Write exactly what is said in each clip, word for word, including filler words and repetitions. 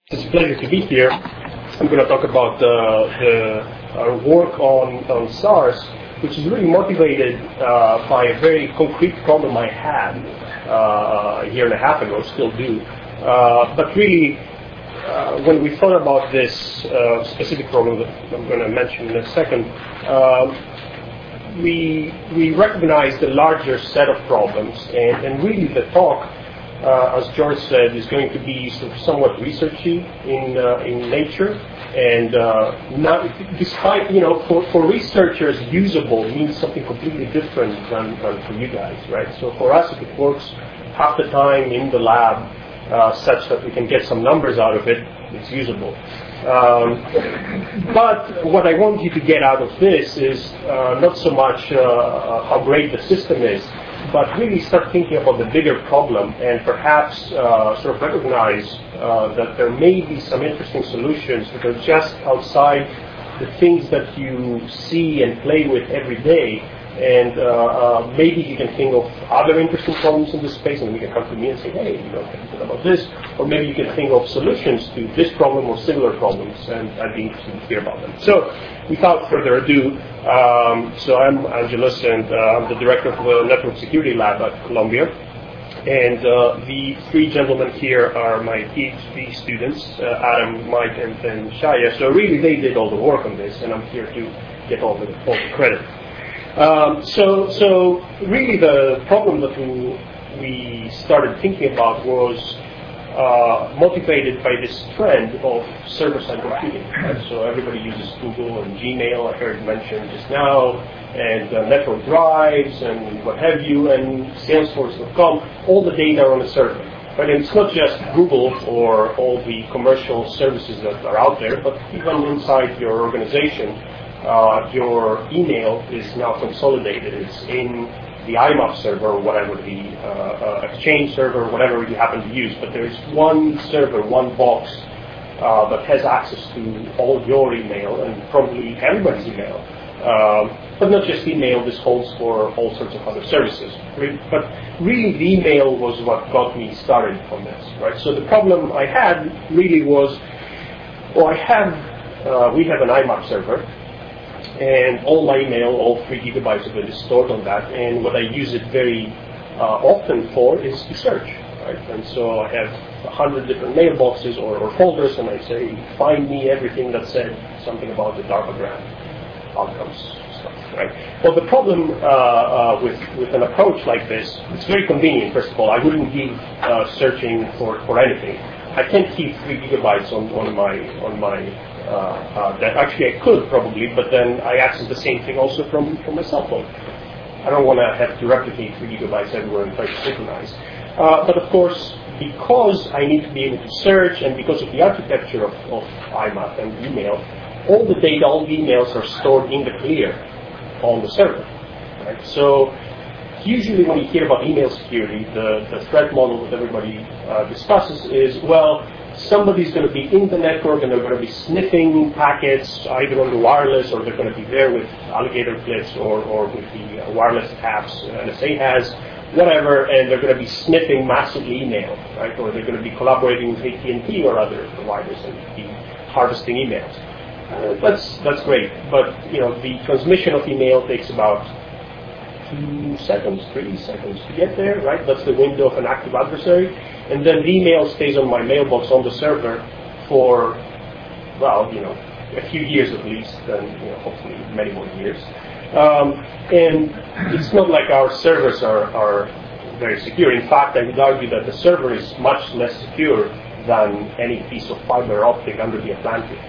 It's a pleasure to be here. I'm going to talk about uh, the uh, work on, on SARS, which is really motivated uh, by a very concrete problem I had uh, a year and a half ago, still do. Uh, but really, uh, when we thought about this uh, specific problem that I'm going to mention in a second, uh, we we recognized a larger set of problems, and, and really the talk, Uh, as George said, is going to be sort of somewhat researchy in uh, in nature, and uh, not, despite you know for, for researchers, usable means something completely different than, than for you guys, right? So for us, if it works half the time in the lab, uh, such that we can get some numbers out of it, it's usable. Um, but what I want you to get out of this is uh, not so much uh, how great the system is, but really start thinking about the bigger problem and perhaps uh, sort of recognize uh, that there may be some interesting solutions that are just outside the things that you see and play with every day. And uh, uh, maybe you can think of other interesting problems in this space, and you can come to me and say, hey, you know, can you think about this? Or maybe you can think of solutions to this problem or similar problems, and I'd be interested to hear about them. So, without further ado, um, so I'm Angelos, and uh, I'm the director of the Network Security Lab at Columbia. And uh, the three gentlemen here are my PhD students, uh, Adam, Mike, and, and Shaya. So really, they did all the work on this, and I'm here to get all the, all the credit. Um, so, so really the problem that we, we started thinking about was uh, motivated by this trend of server-side computing. Right? So everybody uses Google and Gmail, I heard mentioned just now, and uh, network drives and what have you, and Salesforce dot com, all the data are on the server. But it's not just Google or all the commercial services that are out there, but even inside your organization. Uh, your email is now consolidated. It's in the I M A P server or whatever, the uh, uh, Exchange server, whatever you happen to use. But there's one server, one box uh, that has access to all your email and probably everybody's email. Um, but not just email, this holds for all sorts of other services. But really the email was what got me started on this, right? So the problem I had really was, well, I have, uh, we have an I M A P server, and all my email, all three gigabytes of it is stored on that. And what I use it very uh, often for is to search, right? And so I have a hundred different mailboxes or, or folders, and I say, find me everything that said something about the DARPA grant outcomes stuff, right? Well, the problem uh, uh, with with an approach like this, it's very convenient. First of all, I wouldn't give uh, searching for, for anything. I can't keep three gigabytes on, on my on my. Uh, uh, that actually I could probably, but then I access the same thing also from, from my cell phone. I don't want to have to replicate three gigabytes everywhere and try to synchronize. Uh, but of course, because I need to be able to search, and because of the architecture of, of I M A P and email, all the data, all the emails are stored in the clear on the server. Right? So usually when you hear about email security, the, the threat model that everybody uh, discusses is, well, somebody's going to be in the network and they're going to be sniffing packets either on the wireless, or they're going to be there with alligator clips or, or with the uh, wireless tabs N S A has, whatever, and they're going to be sniffing massively email, right? Or they're going to be collaborating with A T and T or other providers and be harvesting emails. Uh, that's that's great, but you know the transmission of email takes about two seconds, three seconds to get there, right? That's the window of an active adversary. And then the email stays on my mailbox on the server for, well, you know, a few years at least, and you know, hopefully many more years. Um, and it's not like our servers are, are very secure. In fact, I would argue that the server is much less secure than any piece of fiber optic under the Atlantic.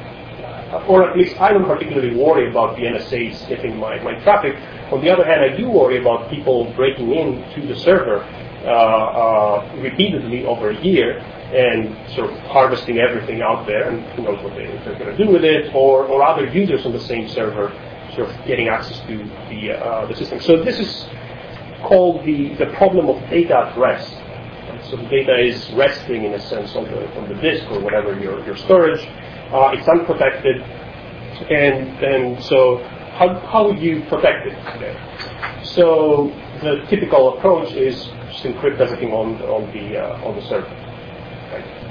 Uh, or at least I don't particularly worry about the N S A sniffing my, my traffic. On the other hand, I do worry about people breaking into the server Uh, uh, repeatedly over a year and sort of harvesting everything out there, and who knows what they, they're going to do with it, or, or other users on the same server sort of getting access to the, uh, the system. So this is called the, the problem of data at rest. And so the data is resting in a sense on the, on the disk or whatever your, your storage. Uh, it's unprotected, and, and so how, how would you protect it today? So the typical approach is just encrypt everything on on the uh, on the server. Right?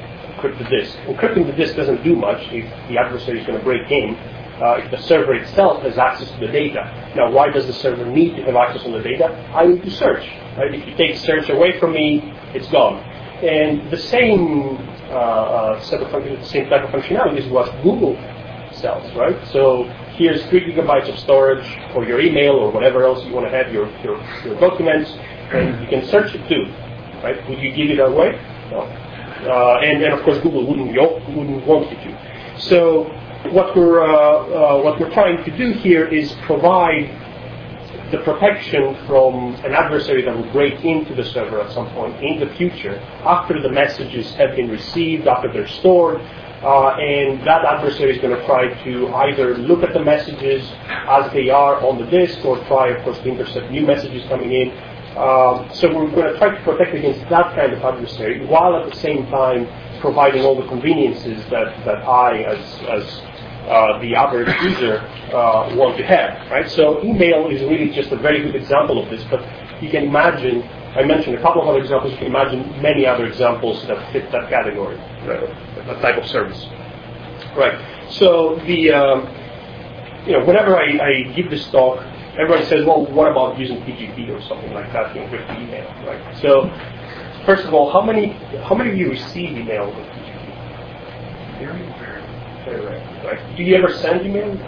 encrypt the disk. Encrypting the disk doesn't do much if the adversary is going to break in. Uh, if the server itself has access to the data. Now, why does the server need to have access on the data? I need to search. Right? If you take search away from me, it's gone. And the same uh, uh, set of function, the same type of functionality is what Google sells, right? So here's three gigabytes of storage for your email or whatever else you want to have your, your your documents, and you can search it too, right? Would you give it away? No. Uh, and and of course Google wouldn't wouldn't want you to. So what we're uh, uh, what we're trying to do here is provide the protection from an adversary that will break into the server at some point in the future after the messages have been received, after they're stored, uh, and that adversary is going to try to either look at the messages as they are on the disk or try, of course, to intercept new messages coming in. Um, so we're going to try to protect against that kind of adversary while at the same time providing all the conveniences that, that I, as, as Uh, the average user uh, want to have, right? So email is really just a very good example of this, but you can imagine, I mentioned a couple of other examples, you can imagine many other examples that fit that category, right? That type of service. Right, so the, um, you know, whenever I, I give this talk, everybody says, well, what about using P G P or something like that to encrypt the email, right? So, first of all, how many, how many of you receive email with P G P? Very, very Very rare. Right. Do you ever send email? No.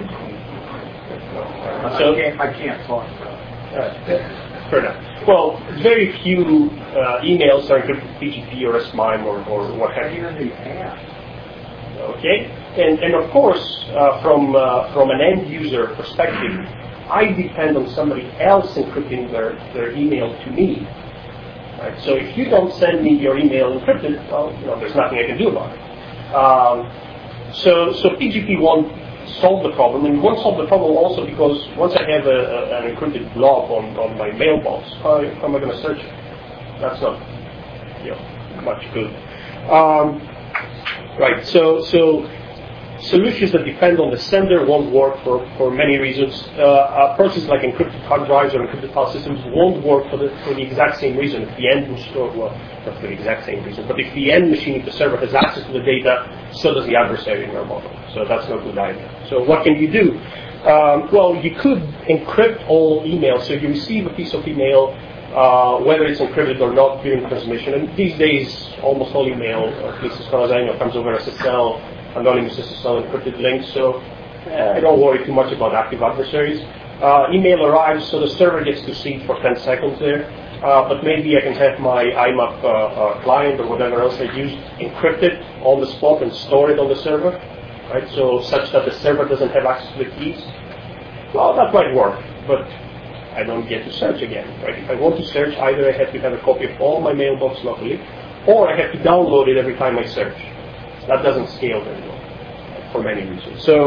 So, I can't, I can't talk about it. Uh, fair enough. Well, very few uh, emails are encrypted with P G P or S M I M or, or what have you. Even the app. Okay, and and of course, uh, from uh, from an end user perspective, I depend on somebody else encrypting their, their email to me. Right. So if you don't send me your email encrypted, well, you know, there's nothing I can do about it. Um, So, so P G P won't solve the problem, and it won't solve the problem also because once I have a, a, an encrypted blob on, on my mailbox, how, how am I going to search it? That's not, you know, much good. Um, right. So, so solutions that depend on the sender won't work for, for many reasons. Uh, approaches like encrypted hard drives or encrypted file systems won't work for the for the exact same reason. If the end or well, not for the exact same reason, but if the end machine, if the server has access to the data, so does the adversary in our model. So that's not good either. So what can you do? Um, well, you could encrypt all emails. So you receive a piece of email, uh, whether it's encrypted or not during transmission. And these days, almost all email, at least as far as I know, comes over S S L. Anonymous S S L encrypted links, so uh, I don't worry too much about active adversaries. Uh, email arrives, so the server gets to see it for ten seconds there, uh, but maybe I can have my I M A P uh, uh, client or whatever else I use encrypted on the spot and store it on the server, right? So such that the server doesn't have access to the keys. Well, that might work, but I don't get to search again, right? If I want to search, either I have to have a copy of all my mailbox locally, or I have to download it every time I search. That doesn't scale very well for many reasons. So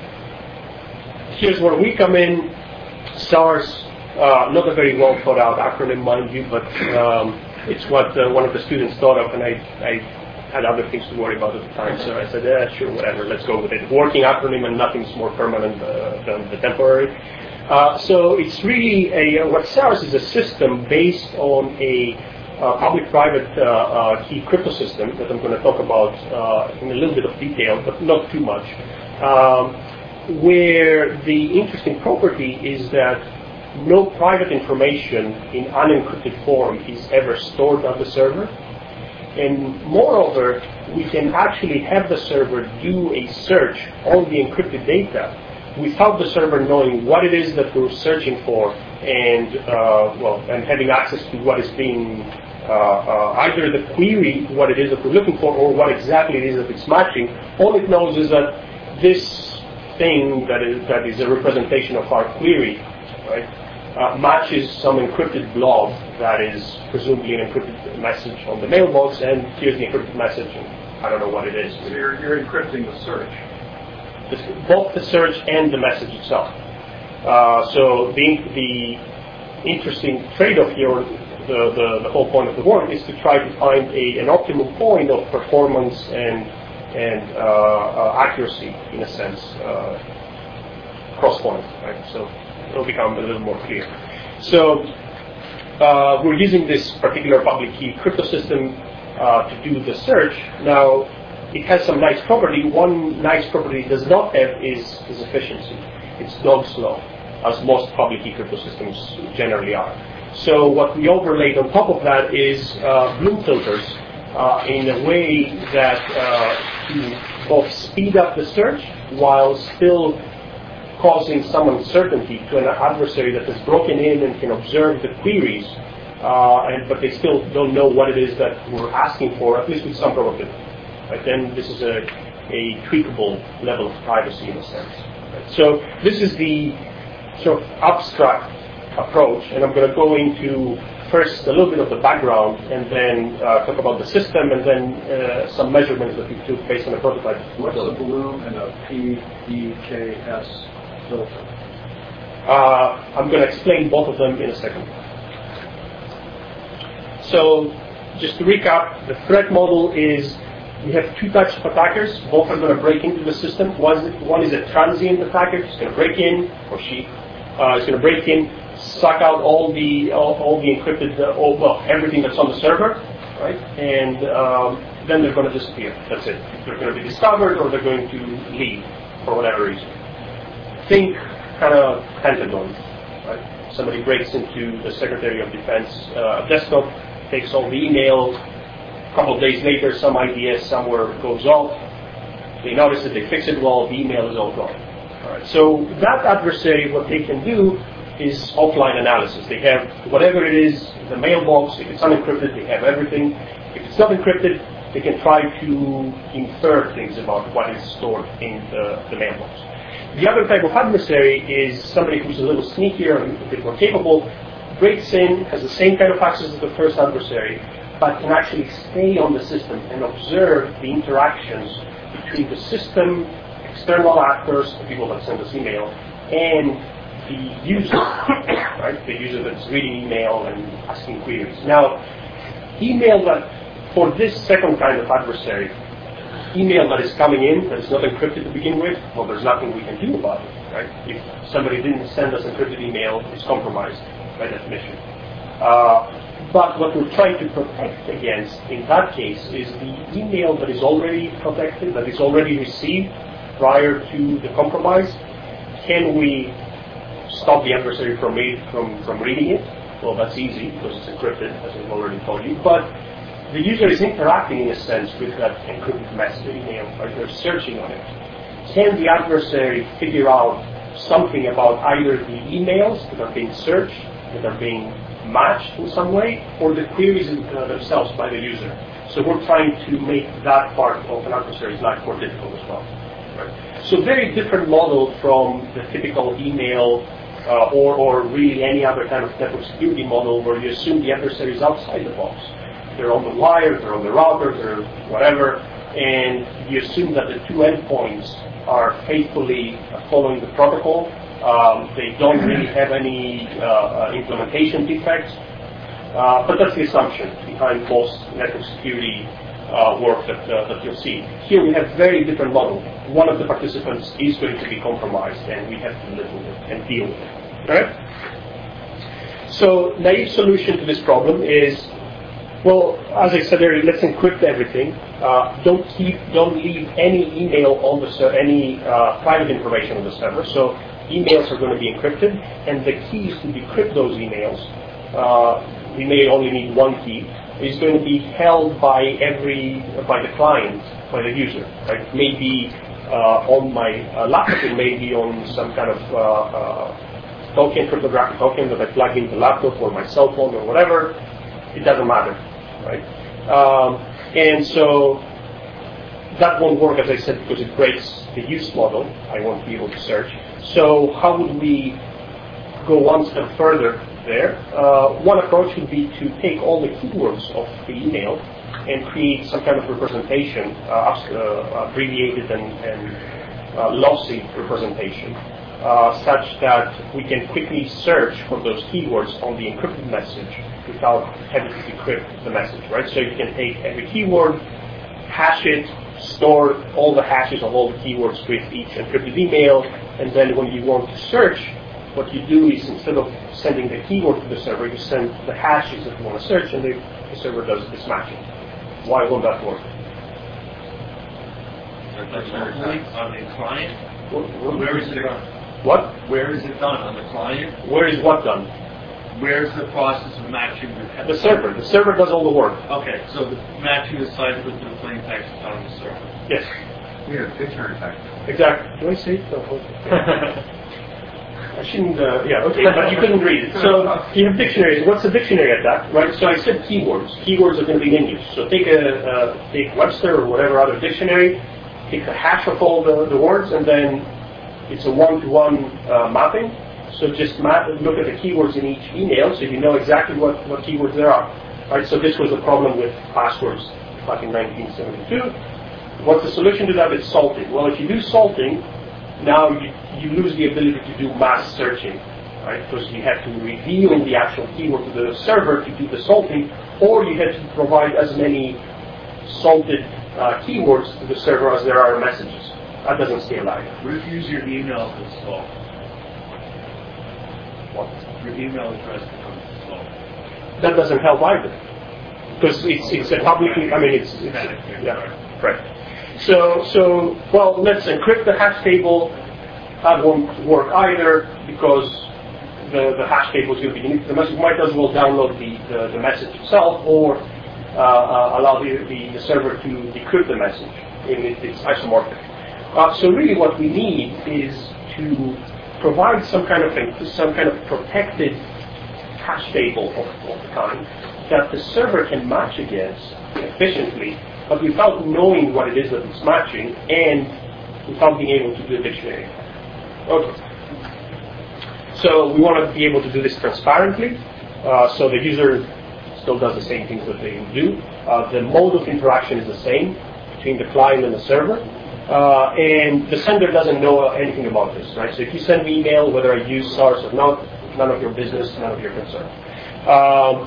here's where we come in. SARS, uh, not a very well thought out acronym, mind you, but um, it's what uh, one of the students thought of, and I, I had other things to worry about at the time. So I said, yeah, sure, whatever, let's go with it. Working acronym, and nothing's more permanent uh, than the temporary. Uh, so it's really a what SARS is a system based on a Uh, public-private uh, uh, key crypto system that I'm going to talk about uh, in a little bit of detail, but not too much, um, where the interesting property is that no private information in unencrypted form is ever stored on the server, and moreover, we can actually have the server do a search on the encrypted data without the server knowing what it is that we're searching for, and uh, well, and having access to what is being uh, uh, either the query, what it is that we're looking for, or what exactly it is that it's matching. All it knows is that this thing that is that is a representation of our query, right, uh, matches some encrypted blob that is presumably an encrypted message on the mailbox, and here's the encrypted message, and I don't know what it is. So you're, you're encrypting the search. Both the search and the message itself. Uh, so the the interesting trade-off here, the, the, the whole point of the work, is to try to find a, an optimal point of performance and and uh, uh, accuracy, in a sense, uh, cross point. Right? So it'll become a little more clear. So uh, we're using this particular public key crypto system uh, to do the search. Now, it has some nice property. One nice property it does not have is, is efficiency. It's dog slow, as most public key crypto systems generally are. So what we overlaid on top of that is uh, Bloom filters uh, in a way that uh, to both speed up the search while still causing some uncertainty to an adversary that has broken in and can observe the queries, uh, and, but they still don't know what it is that we're asking for, at least with some probability. Right? Then this is a, a tweakable level of privacy in a sense. Right? So this is the sort of abstract approach, and I'm going to go into first a little bit of the background and then uh, talk about the system and then uh, some measurements that we took based on a prototype. What's a Bloom and a P D K S filter? Uh, I'm going to explain both of them in a second. So, just to recap, the threat model is we have two types of attackers. Both are going to break into the system. One is, one is a transient attacker. He's going to break in, or she uh, is going to break in, suck out all the all, all the encrypted, uh, all, well, everything that's on the server, right? And um, then they're going to disappear. That's it. They're going to be discovered, or they're going to leave for whatever reason. Think kind of Pentagon, right? Somebody breaks into the Secretary of Defense uh, desktop, takes all the emails. A couple of days later, some I D S somewhere goes off. They notice that they fix it well. The email is all gone. All right. So that adversary, what they can do is offline analysis. They have whatever it is, the mailbox. If it's unencrypted, they have everything. If it's not encrypted, they can try to infer things about what is stored in the, the mailbox. The other type of adversary is somebody who's a little sneakier and a bit more capable, breaks in, has the same kind of access as the first adversary, but can actually stay on the system and observe the interactions between the system, external actors, the people that send us email, and the user, right? The user that's reading email and asking queries. Now, email that, for this second kind of adversary, email that is coming in that is not encrypted to begin with, well, there's nothing we can do about it, right? If somebody didn't send us encrypted email, it's compromised by definition. Uh, but what we're trying to protect against in that case is the email that is already protected, that is already received prior to the compromise. Can we stop the adversary from, read, from, from reading it? Well, that's easy because it's encrypted, as I've already told you. But the user is interacting in a sense with that encrypted message email, right? They're searching on it. Can the adversary figure out something about either the emails that are being searched, that are being matched in some way, or the queries uh, themselves by the user? So we're trying to make that part of an adversary's life more difficult as well. Right? So very different model from the typical email uh, or, or really any other kind of network security model where you assume the adversary is outside the box. They're on the wire, they're on the router, they're whatever, and you assume that the two endpoints are faithfully following the protocol. Um, they don't really have any uh, uh, implementation defects, uh, but that's the assumption behind most network security uh, work that, uh, that you'll see. Here we have very different model. One of the participants is going to be compromised, and we have to live with it and deal with it. All right? So, naive solution to this problem is, well, as I said earlier, let's encrypt everything. Uh, don't keep, don't leave any email on the ser- any uh, private information on the server. So emails are going to be encrypted, and the keys to decrypt those emails, uh, we may only need one key, is going to be held by every by the client, by the user. Right? It may be uh, on my uh, laptop, it may be on some kind of uh, uh, token, cryptographic token that I plug into the laptop or my cell phone or whatever. It doesn't matter. Right? Um, and so that won't work, as I said, because it breaks the use model. I won't be able to search. So how would we go one step further there? Uh, one approach would be to take all the keywords of the email and create some kind of representation, uh, uh, abbreviated and, and uh, lossy representation, uh, such that we can quickly search for those keywords on the encrypted message without having to decrypt the message, right? So you can take every keyword, hash it, store all the hashes of all the keywords with each encrypted email, and then when you want to search, what you do is instead of sending the keyword to the server, you send the hashes that you want to search, and the, the server does this matching. Why won't that work? Like locally on the client? Wh- Where is it done? What? Where is it done? On the client? Where is what done? Where's the process of matching the The server. The server does all the work. Okay, so the matching the site with the plain text is on the server. Yes. Yeah, dictionary text. Exactly. Do I say it? No. I shouldn't, uh, yeah, okay, but you couldn't read it. So you have dictionaries. What's a dictionary at that, right? So I said keywords. Keywords are going to be in use. So take a uh, take Webster or whatever other dictionary, take the hash of all the, the words, and then it's a one-to-one uh, mapping. So just map, look at the keywords in each email so you know exactly what, what keywords there are. Right? So this was a problem with passwords back in nineteen seventy-two. What's the solution to that? It's salting. Well, if you do salting, now you, you lose the ability to do mass searching, right? Because you have to reveal the actual keyword to the server to do the salting, or you have to provide as many salted uh, keywords to the server as there are messages. That doesn't stay alive. What if you use your email to install? What? Your email address becomes installed. That doesn't help either. Because it's, it's a publicly, I mean, it's, it's yeah, right. So, so, well, let's encrypt the hash table. That won't work either because the, the hash table is going to be unique to the message. You might as well download the, the, the message itself or uh, uh, allow the, the, the server to decrypt the message in it, its isomorphic. Uh, so really what we need is to provide some kind of some kind of protected hash table of, of the kind that the server can match against efficiently, but without knowing what it is that it's matching and without being able to do a dictionary. Okay. So we want to be able to do this transparently, uh, so the user still does the same things that they do. Uh, the mode of interaction is the same between the client and the server. Uh, and the sender doesn't know anything about this, right? So if you send me email, whether I use SARS or not, none of your business, none of your concern. Um,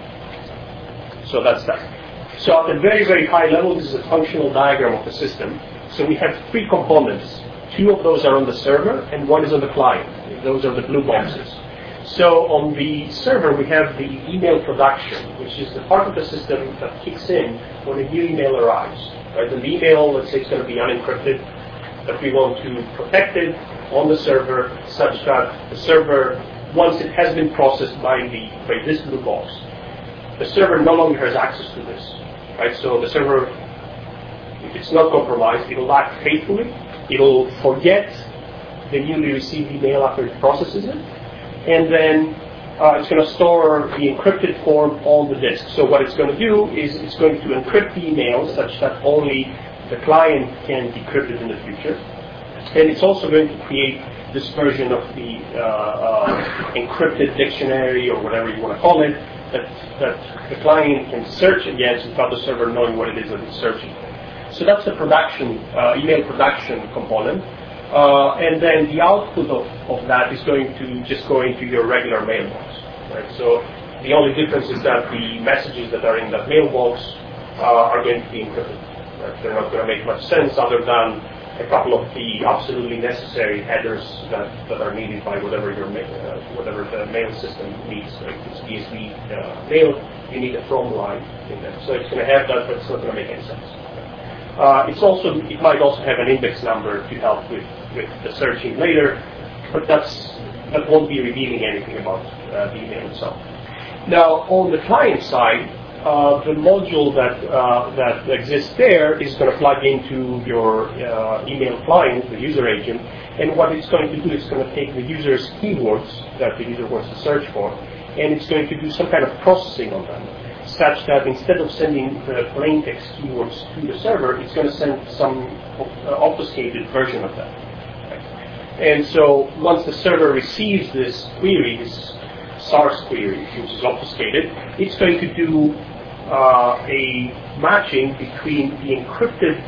so that's that. So at a very, very high level, this is a functional diagram of the system. So we have three components. Two of those are on the server, and one is on the client. Those are the blue boxes. So on the server, we have the email production, which is the part of the system that kicks in when a new email arrives. Right? And the email, let's say, is going to be unencrypted, that we want to protect it on the server such that the server, once it has been processed by the by this blue box, the server no longer has access to this. Right? So the server, if it's not compromised, it'll act faithfully. It'll forget the newly received email after it processes it, and then uh, it's going to store the encrypted form on the disk. So what it's going to do is it's going to encrypt the email such that only the client can decrypt it in the future. And it's also going to create this version of the uh, uh, encrypted dictionary or whatever you want to call it that, that the client can search against without the server knowing what it is that it's searching for. So that's the production, uh, email production component. Uh, and then the output of, of that is going to just go into your regular mailbox. Right? So the only difference is that the messages that are in that mailbox uh, are going to be encrypted. Right? They're not going to make much sense other than a couple of the absolutely necessary headers that, that are needed by whatever your ma- uh, whatever the mail system needs. Like if it's B S D uh, mail, you need a from line in there. So it's going to have that, but it's not going to make any sense. Uh, it's also it might also have an index number to help with, with the searching later, but that's that won't be revealing anything about uh, the email itself. Now on the client side, uh, the module that uh, that exists there is going to plug into your uh, email client, the user agent, and what it's going to do is going to take the user's keywords that the user wants to search for, and it's going to do some kind of processing on them, such that instead of sending the plain text keywords to the server, it's going to send some uh, obfuscated version of that. And so once the server receives this query, this SARS query, which is obfuscated, it's going to do uh, a matching between the encrypted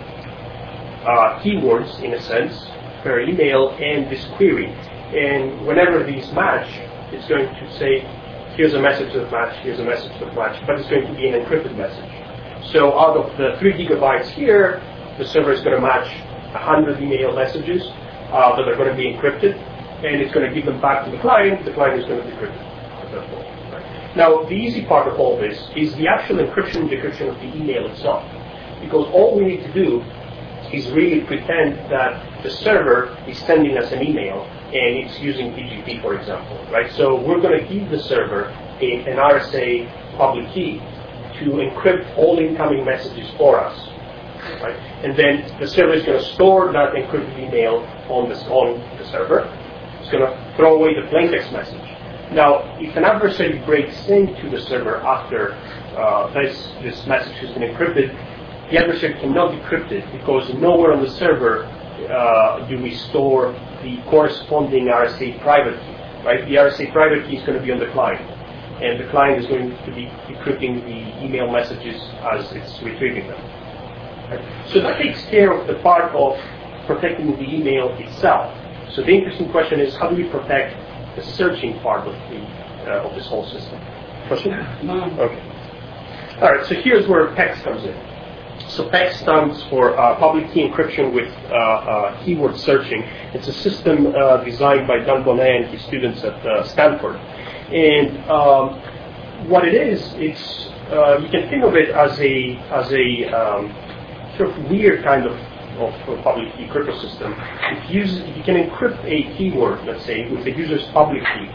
uh, keywords, in a sense, per email and this query. And whenever these match, it's going to say, here's a message that match, here's a message that match, but it's going to be an encrypted message. So out of the three gigabytes here, the server is going to match one hundred email messages uh, that are going to be encrypted, and it's going to give them back to the client. The client is going to decrypt it. Right? Now, the easy part of all this is the actual encryption and decryption of the email itself, because all we need to do is really pretend that the server is sending us an email and it's using P G P, for example, right? So we're going to give the server a, an R S A public key to encrypt all incoming messages for us, right? And then the server is going to store that encrypted email on the, on the server. It's going to throw away the plaintext message. Now, if an adversary breaks into the server after uh, this, this message has been encrypted, the adversary cannot decrypt it because nowhere on the server uh, do we store the corresponding R S A private key, right? The R S A private key is going to be on the client, and the client is going to be decrypting the email messages as it's retrieving them. Right? So that takes care of the part of protecting the email itself. So the interesting question is, how do we protect the searching part of the uh, of this whole system? Question? No. Okay. All right. So here's where PEX comes in. So PEX stands for uh, Public Key Encryption with uh, uh, Keyword Searching. It's a system uh, designed by Dan Bonnet and his students at uh, Stanford. And um, what it is, it's uh, you can think of it as a as a um, sort of weird kind of of a public key crypto system. If you, use, if you can encrypt a keyword, let's say, with the user's public key,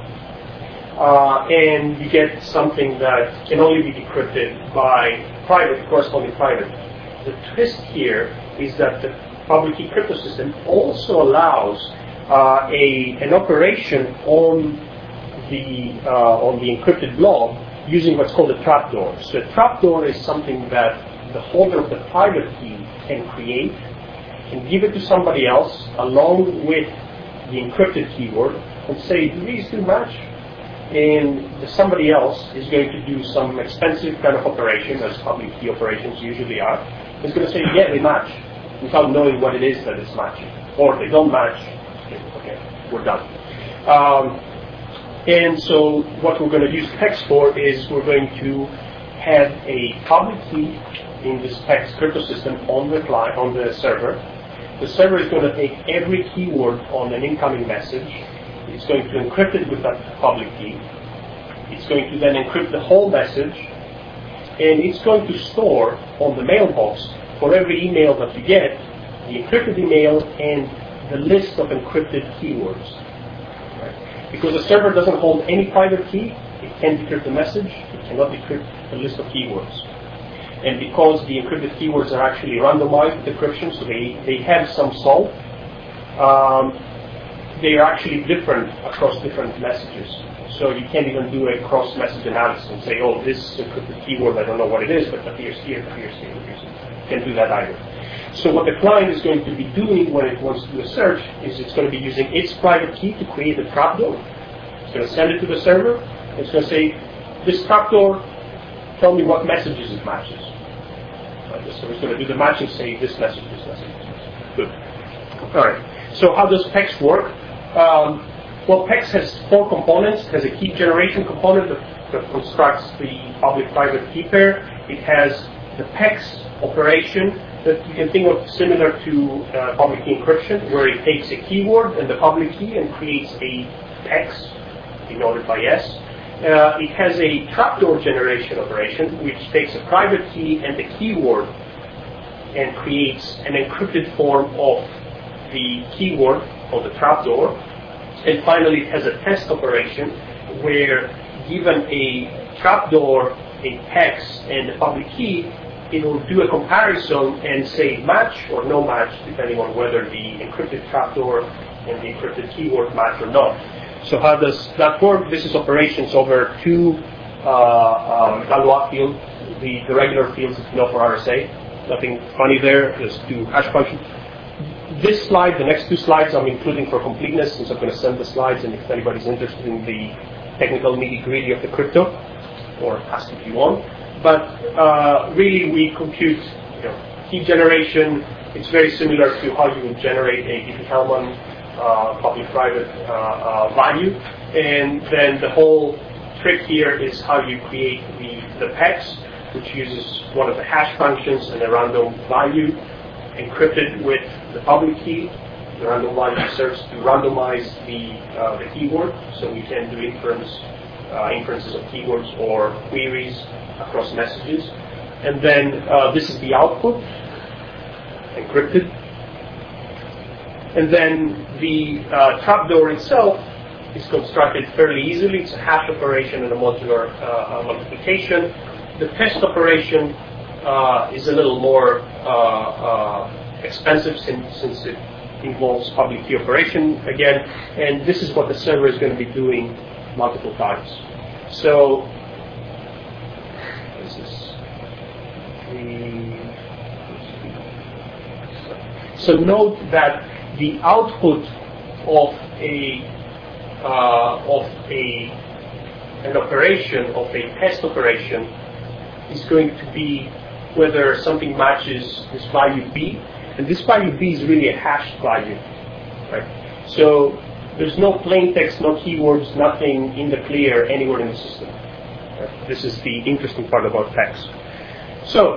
uh, and you get something that can only be decrypted by private, corresponding private. The twist here is that the public key crypto system also allows uh, a an operation on the uh, on the encrypted blob using what's called a trapdoor. So a trapdoor is something that the holder of the private key can create, can give it to somebody else along with the encrypted keyword and say, do these two match? And the somebody else is going to do some expensive kind of operation, as public key operations usually are. It's going to say, yeah, they match, without knowing what it is that it's matching. Or if they don't match, okay, we're done. Um, and so what we're going to use PEX for is we're going to have a public key in this PEX crypto system on the client, on the server. The server is going to take every keyword on an incoming message. It's going to encrypt it with that public key. It's going to then encrypt the whole message, and it's going to store on the mailbox for every email that you get, the encrypted email and the list of encrypted keywords. Right? Because the server doesn't hold any private key, it can decrypt the message, it cannot decrypt the list of keywords. And because the encrypted keywords are actually randomized decryption, so they, they have some salt, um, they are actually different across different messages. So you can't even do a cross-message analysis and say, oh, this encrypted keyword, I don't know what it is, but it appears here, it appears here, it appears here. You can't do that either. So what the client is going to be doing when it wants to do a search is it's going to be using its private key to create a trapdoor. It's going to send it to the server. And it's going to say, this trapdoor, tell me what messages it matches. Right? So it's going to do the matching, say this message, this message, this message. Good. All right. So how does PEX work? Um, well, PEX has four components. It has a key generation component that, that constructs the public-private key pair. It has the PEX operation that you can think of similar to uh, public key encryption, where it takes a keyword and the public key and creates a PEX, denoted by S. Uh, it has a trapdoor generation operation, which takes a private key and the keyword and creates an encrypted form of the keyword on the trapdoor. And finally, it has a test operation where, given a trapdoor, a PEX, and the public key, it will do a comparison and say match or no match, depending on whether the encrypted trapdoor and the encrypted keyword match or not. So how does that work? This is operations over two uh, um, Galois fields, the, the regular fields that you know for R S A. Nothing funny there, just two hash functions. This slide, the next two slides, I'm including for completeness, since I'm going to send the slides, and if anybody's interested in the technical nitty-gritty of the crypto, or ask if you want. But uh, really, we compute you know, key generation. It's very similar to how you would generate a Diffie-Hellman uh, public-private uh, uh, value. And then the whole trick here is how you create the, the PEX, which uses one of the hash functions and a random value, encrypted with the public key. The random value serves to randomize the uh, the keyword, so we can do inference, uh, inferences of keywords or queries across messages. And then uh, this is the output, encrypted. And then the uh, trapdoor itself is constructed fairly easily. It's a hash operation and a modular uh, uh, multiplication. The test operation uh, is a little more uh, uh, expensive since, since it involves public key operation again, and this is what the server is going to be doing multiple times. So this is the, so note that the output of a uh, of a an operation of a test operation is going to be whether something matches this value b. And this value b is really a hashed value, right? So there's no plain text, no keywords, nothing in the clear anywhere in the system. Right? This is the interesting part about PEX. So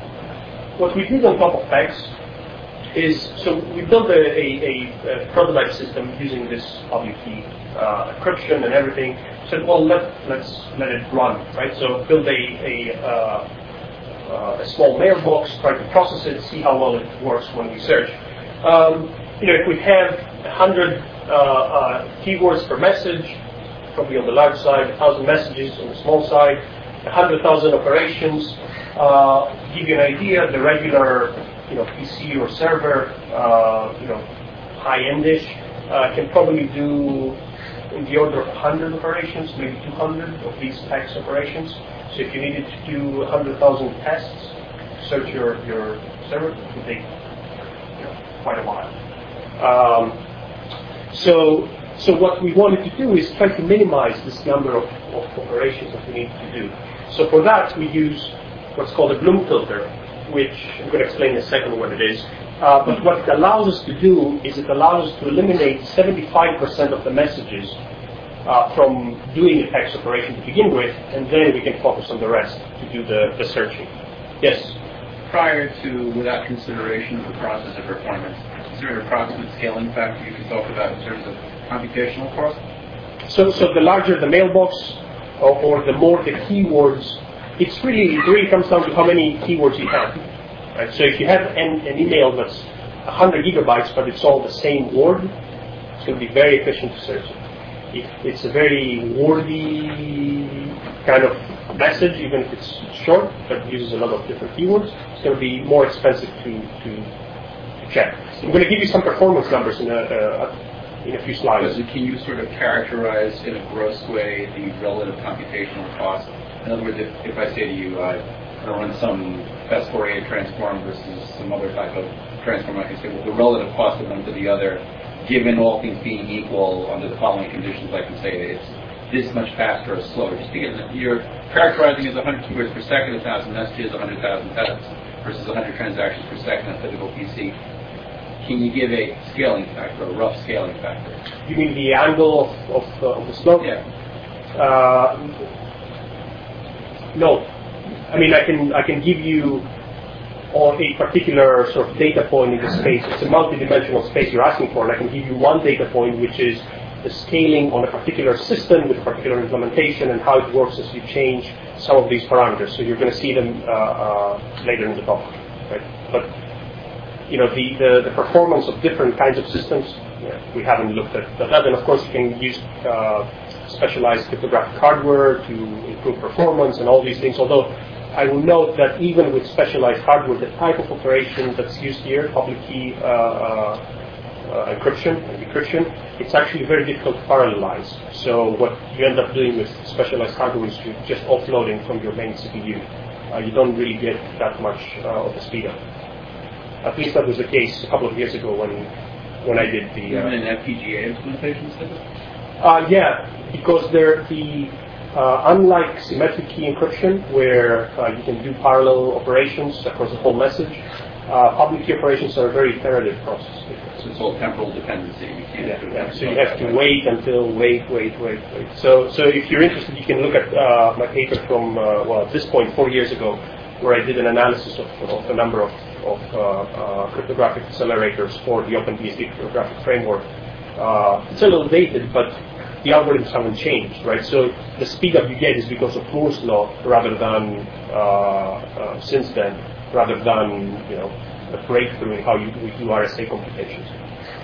what we did on top of PEX is, so we built a, a, a prototype system using this public key uh, encryption and everything. Said, well, let, let's let it run, right? So build a, a uh, Uh, a small mailbox, try to process it, see how well it works when we search. Um, you know, if we have one hundred uh, uh, keywords per message, probably on the large side, one thousand messages on the small side, one hundred thousand operations, uh, give you an idea, the regular, you know, P C or server, uh, you know, high-endish, uh, can probably do in the order of one hundred operations, maybe two hundred of these PEX operations. So if you needed to do one hundred thousand tests, search your, your server, it would take, you know, quite a while. Um, so, so what we wanted to do is try to minimize this number of, of operations that we need to do. So for that, we use what's called a Bloom filter, which I'm going to explain in a second what it is. Uh, but what it allows us to do is it allows us to eliminate seventy-five percent of the messages Uh, from doing a PEX operation to begin with, and then we can focus on the rest to do the, the searching. Yes? Prior to, without consideration of the process of performance, is there an approximate scaling factor you can talk about in terms of computational cost? So, so the larger the mailbox, or, or the more the keywords, it's really, it really comes down to how many keywords you have. Right? So if you have an, an email that's one hundred gigabytes, but it's all the same word, it's going to be very efficient to search it. If it's a very wordy kind of message, even if it's short, but uses a lot of different keywords, it's going to be more expensive to, to, to check. I'm going to give you some performance numbers in a, uh, in a few slides. So can you sort of characterize in a gross way the relative computational cost? In other words, if, if I say to you, uh, I run some best Fourier transform versus some other type of transform, I can say, well, the relative cost of one to the other, given all things being equal under the following conditions, I can say it's this much faster or slower. Just because you're characterizing as one hundred keywords per second, one thousand messages, one hundred thousand tests, versus one hundred transactions per second on a typical P C. Can you give a scaling factor, a rough scaling factor? You mean the angle of, of, uh, of the slope? Yeah. Uh, no. I mean, I can I can give you on a particular sort of data point in the space. It's a multi-dimensional space you're asking for, and I can give you one data point, which is the scaling on a particular system with a particular implementation and how it works as you change some of these parameters. So you're going to see them uh, uh, later in the talk, right? But you know, the, the, the performance of different kinds of systems, yeah, we haven't looked at that. And of course, you can use uh, specialized cryptographic hardware to improve performance and all these things. Although I will note that even with specialized hardware, the type of operation that's used here, public key uh, uh, uh, encryption and decryption, it's actually very difficult to parallelize. So what you end up doing with specialized hardware is you're just offloading from your main C P U. Uh, you don't really get that much uh, of the speed up. At least that was the case a couple of years ago when when I did the. Uh, even in F P G A implementation system? Uh, yeah, because they're the. Uh, unlike symmetric key encryption, where uh, you can do parallel operations across the whole message, uh, public key operations are a very iterative process. So it's all temporal dependency. You can't yeah, do yeah. that. So you have to wait until wait, wait, wait, wait. So, so if you're interested, you can look at uh, my paper from uh, well, at this point, four years ago, where I did an analysis of, of a number of, of uh, uh, cryptographic accelerators for the OpenBSD cryptographic framework. Uh, it's a little dated, but the algorithms haven't changed, right? So the speed up you get is because of Moore's law rather than uh, uh, since then, rather than you know a breakthrough in how you we do R S A computations.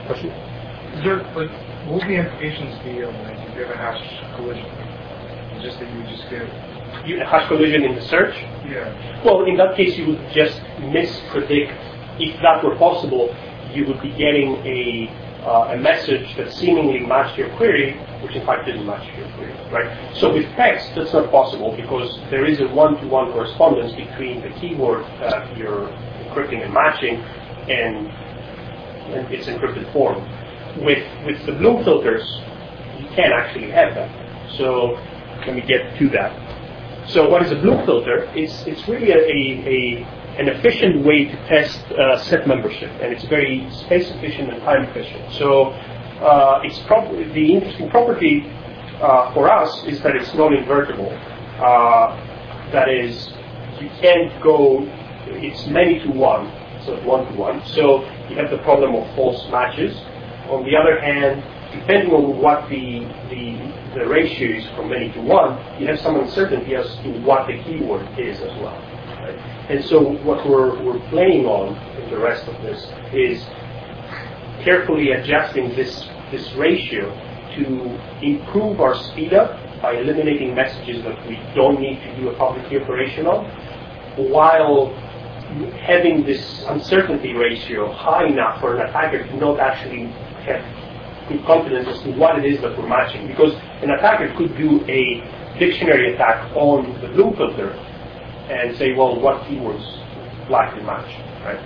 Question? Is there, like, what would the implications be of, like, if you have a hash collision? It's just that you would just get... You, a hash collision in the search? Yeah. Well, in that case, you would just mispredict. If that were possible, you would be getting a uh, a message that seemingly matched your query, which in fact didn't match your query, right? So with text, that's not possible because there is a one-to-one correspondence between the keyword that you're encrypting and matching and, and its encrypted form. With with the Bloom filters, you can't actually have that. So let me get to that. So what is a Bloom filter? It's it's really a, a, a an efficient way to test uh, set membership, and it's very space efficient and time efficient. So uh, it's probably the interesting property uh, for us is that it's non-invertible. Uh, that is, you can't go. It's many to one, so one to one. So you have the problem of false matches. On the other hand, depending on what the the the ratio is from many to one, you have some uncertainty as to what the keyword is as well. Right? And so what we're we're playing on in the rest of this is carefully adjusting this this ratio to improve our speed up by eliminating messages that we don't need to do a public key operation on, while having this uncertainty ratio high enough for an attacker to not actually have good confidence as to what it is that we're matching. Because an attacker could do a dictionary attack on the Bloom filter and say, well, what keywords likely match, right?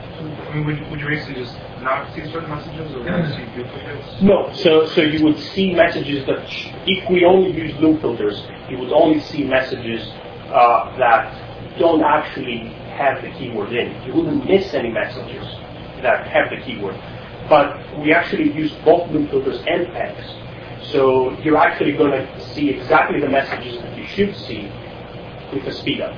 I mean, would, would you basically just not see certain messages or would you see duplicates? No, so so you would see messages that, sh- if we only use Bloom filters, you would only see messages uh, that don't actually have the keyword in. You wouldn't miss any messages that have the keyword. But we actually use both Bloom filters and tags. So you're actually going to see exactly the messages that you should see with a speed up.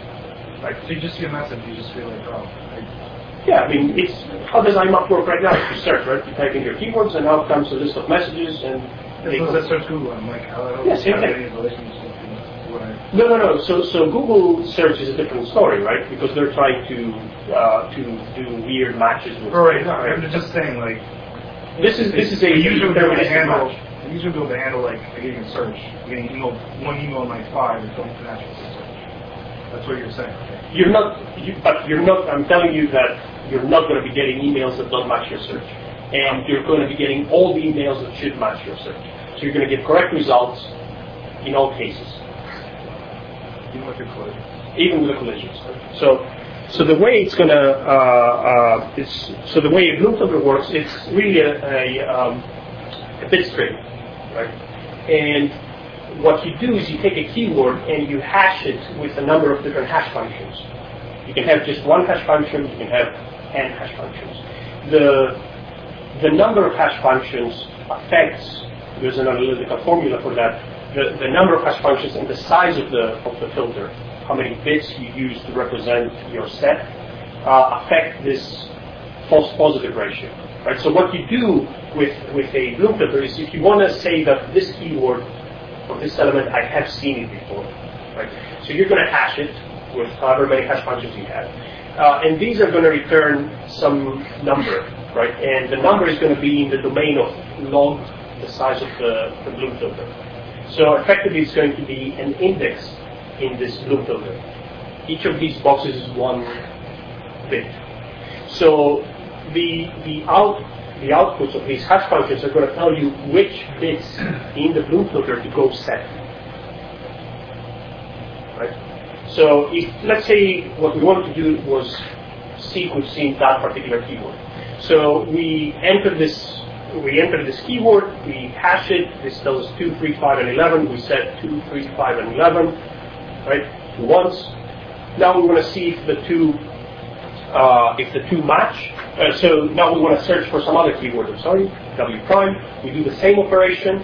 Like, so you just see a message, you just feel like, oh. Like, yeah, I mean, it's how does I M A P work right now? You search, right? You type in your keywords, and out comes a list of messages, and they so let's search Google. I'm like, how the hell yes, does it have thing. any relationship to what I... No, no, no. So, so Google search is a different story, right? Because they're trying to uh, to do weird matches with. Right. No, I'm just saying, like, this is this is a usually be able to handle. match. Usually be able to handle like getting a search, getting email, one email in like five, and don't match with the search. That's what you're saying. Okay? You're not, you, but you're not. I'm telling you that you're not going to be getting emails that don't match your search, and you're going to be getting all the emails that should match your search. So you're going to get correct results in all cases. Even with your collisions. Even with the collisions. So, so the way it's going to, uh, uh, it's so the way a Bloom filter works, it's really a, a, um, a bit string, right? And what you do is you take a keyword and you hash it with a number of different hash functions. You can have just one hash function. You can have n hash functions. The the number of hash functions affects. There's an analytical formula for that. The, the number of hash functions and the size of the of the filter, how many bits you use to represent your set, uh, affect this false positive ratio. Right. So what you do with with a Bloom filter is if you want to say that this keyword or this element I have seen it before, right? So you're going to hash it with however many hash functions you have, uh, and these are going to return some number, right? And the number is going to be in the domain of log the size of the, the Bloom filter. So effectively, it's going to be an index in this Bloom filter. Each of these boxes is one bit. So the the out the outputs of these hash functions are going to tell you which bits in the Bloom filter to go set. Right? So if, let's say, what we wanted to do was see who's seen that particular keyword. So we enter this, we enter this keyword, we hash it, this tells us two, three, five, and eleven, we set two, three, five, and eleven, right, once. Now we want to see if the two, uh, if the two match. Uh, so now we want to search for some other keyword, I'm sorry, W prime. We do the same operation.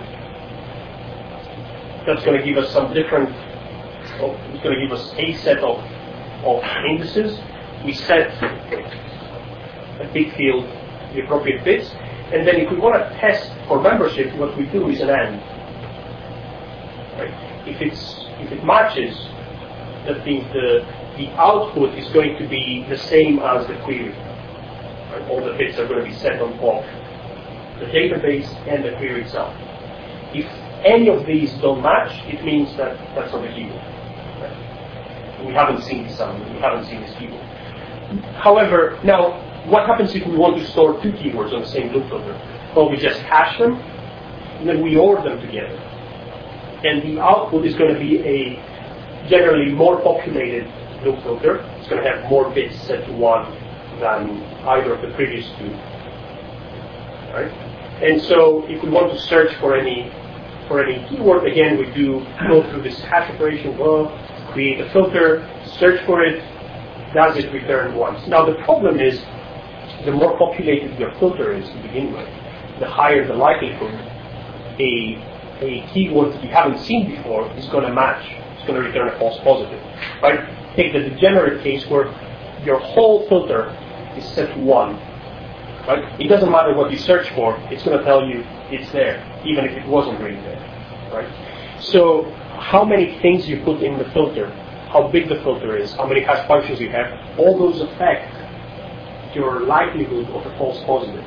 That's going to give us some different, oh, it's going to give us a set of, of indices. We set a big field, the appropriate bits, and then if we want to test for membership, what we do is an AND. Right? If it's if it matches, that means the the output is going to be the same as the query. Right? All the bits are going to be set on top the database, and the query itself. If any of these don't match, it means that that's not a keyword. Right? We haven't seen some. We haven't seen this keyword. However, now what happens if we want to store two keywords on the same loop filter? Well, we just hash them, and then we OR them together, and the output is going to be a generally more populated loop filter. It's going to have more bits set to one than either of the previous two. Right? And so, if we want to search for any for any keyword, again, we do go through this hash operation. Well, create a filter, search for it. Does it return once? Now, the problem is, the more populated your filter is to begin with, the higher the likelihood a a keyword that you haven't seen before is going to match. It's going to return a false positive. Right? Take the degenerate case where your whole filter is set to one. Right? It doesn't matter what you search for, it's going to tell you it's there, even if it wasn't really there. Right? So, how many things you put in the filter, how big the filter is, how many hash functions you have, all those affect your likelihood of a false positive.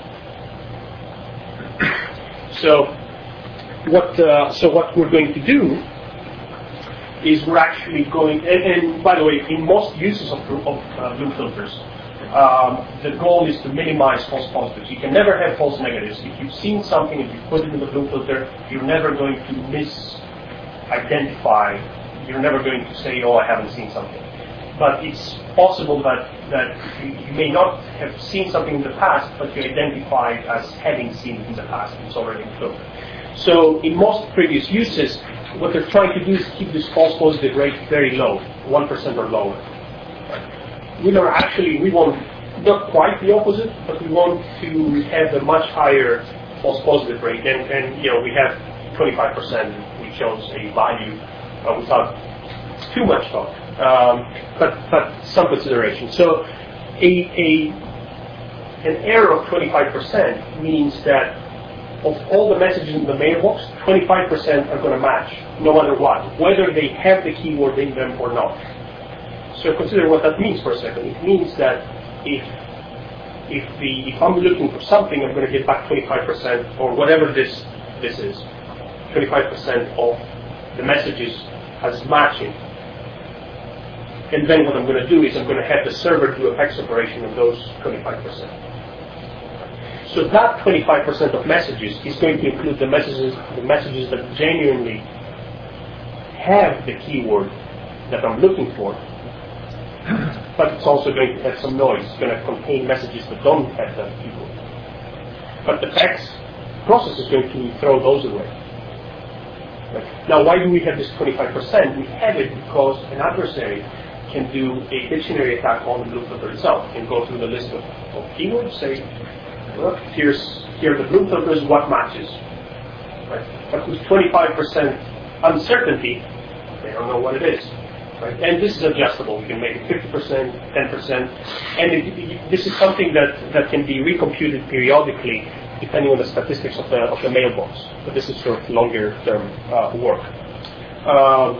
So, what uh, so what we're going to do is we're actually going, and, and by the way, in most uses of, of uh, loop filters, um, the goal is to minimize false positives. You can never have false negatives. If you've seen something and you put it in the loop filter, you're never going to misidentify. You're never going to say, "Oh, I haven't seen something." But it's possible that that you, you may not have seen something in the past, but you identify it as having seen it in the past. It's already in the filter. So in most previous uses, what they're trying to do is keep this false positive rate very low, one percent or lower. We are actually, we want not quite the opposite, but we want to have a much higher false positive rate. And, and you know, we have twenty-five percent, which shows a value uh, without too much thought, um, but, but some consideration. So a, a an error of twenty-five percent means that of all the messages in the mailbox, twenty-five percent are going to match, no matter what, whether they have the keyword in them or not. So consider what that means for a second. It means that if if the if I'm looking for something, I'm going to get back twenty-five percent or whatever this this is, twenty-five percent of the messages as matching. And then what I'm going to do is I'm going to have the server do a hex operation on those twenty-five percent. So that twenty-five percent of messages is going to include the messages, the messages that genuinely have the keyword that I'm looking for. But it's also going to have some noise. It's going to contain messages that don't have that keyword. But the hex process is going to throw those away. Right? Now, why do we have this twenty-five percent? We have it because an adversary can do a dictionary attack on the loop filter itself and go through the list of, of keywords, say, look, here's here are the loop filters, what matches. Right? But with twenty-five percent uncertainty, they don't know what it is. Right? And this is adjustable. We can make it fifty percent, ten percent, and it, it, this is something that, that can be recomputed periodically depending on the statistics of the of the mailbox. But this is sort of longer term uh, work. Um,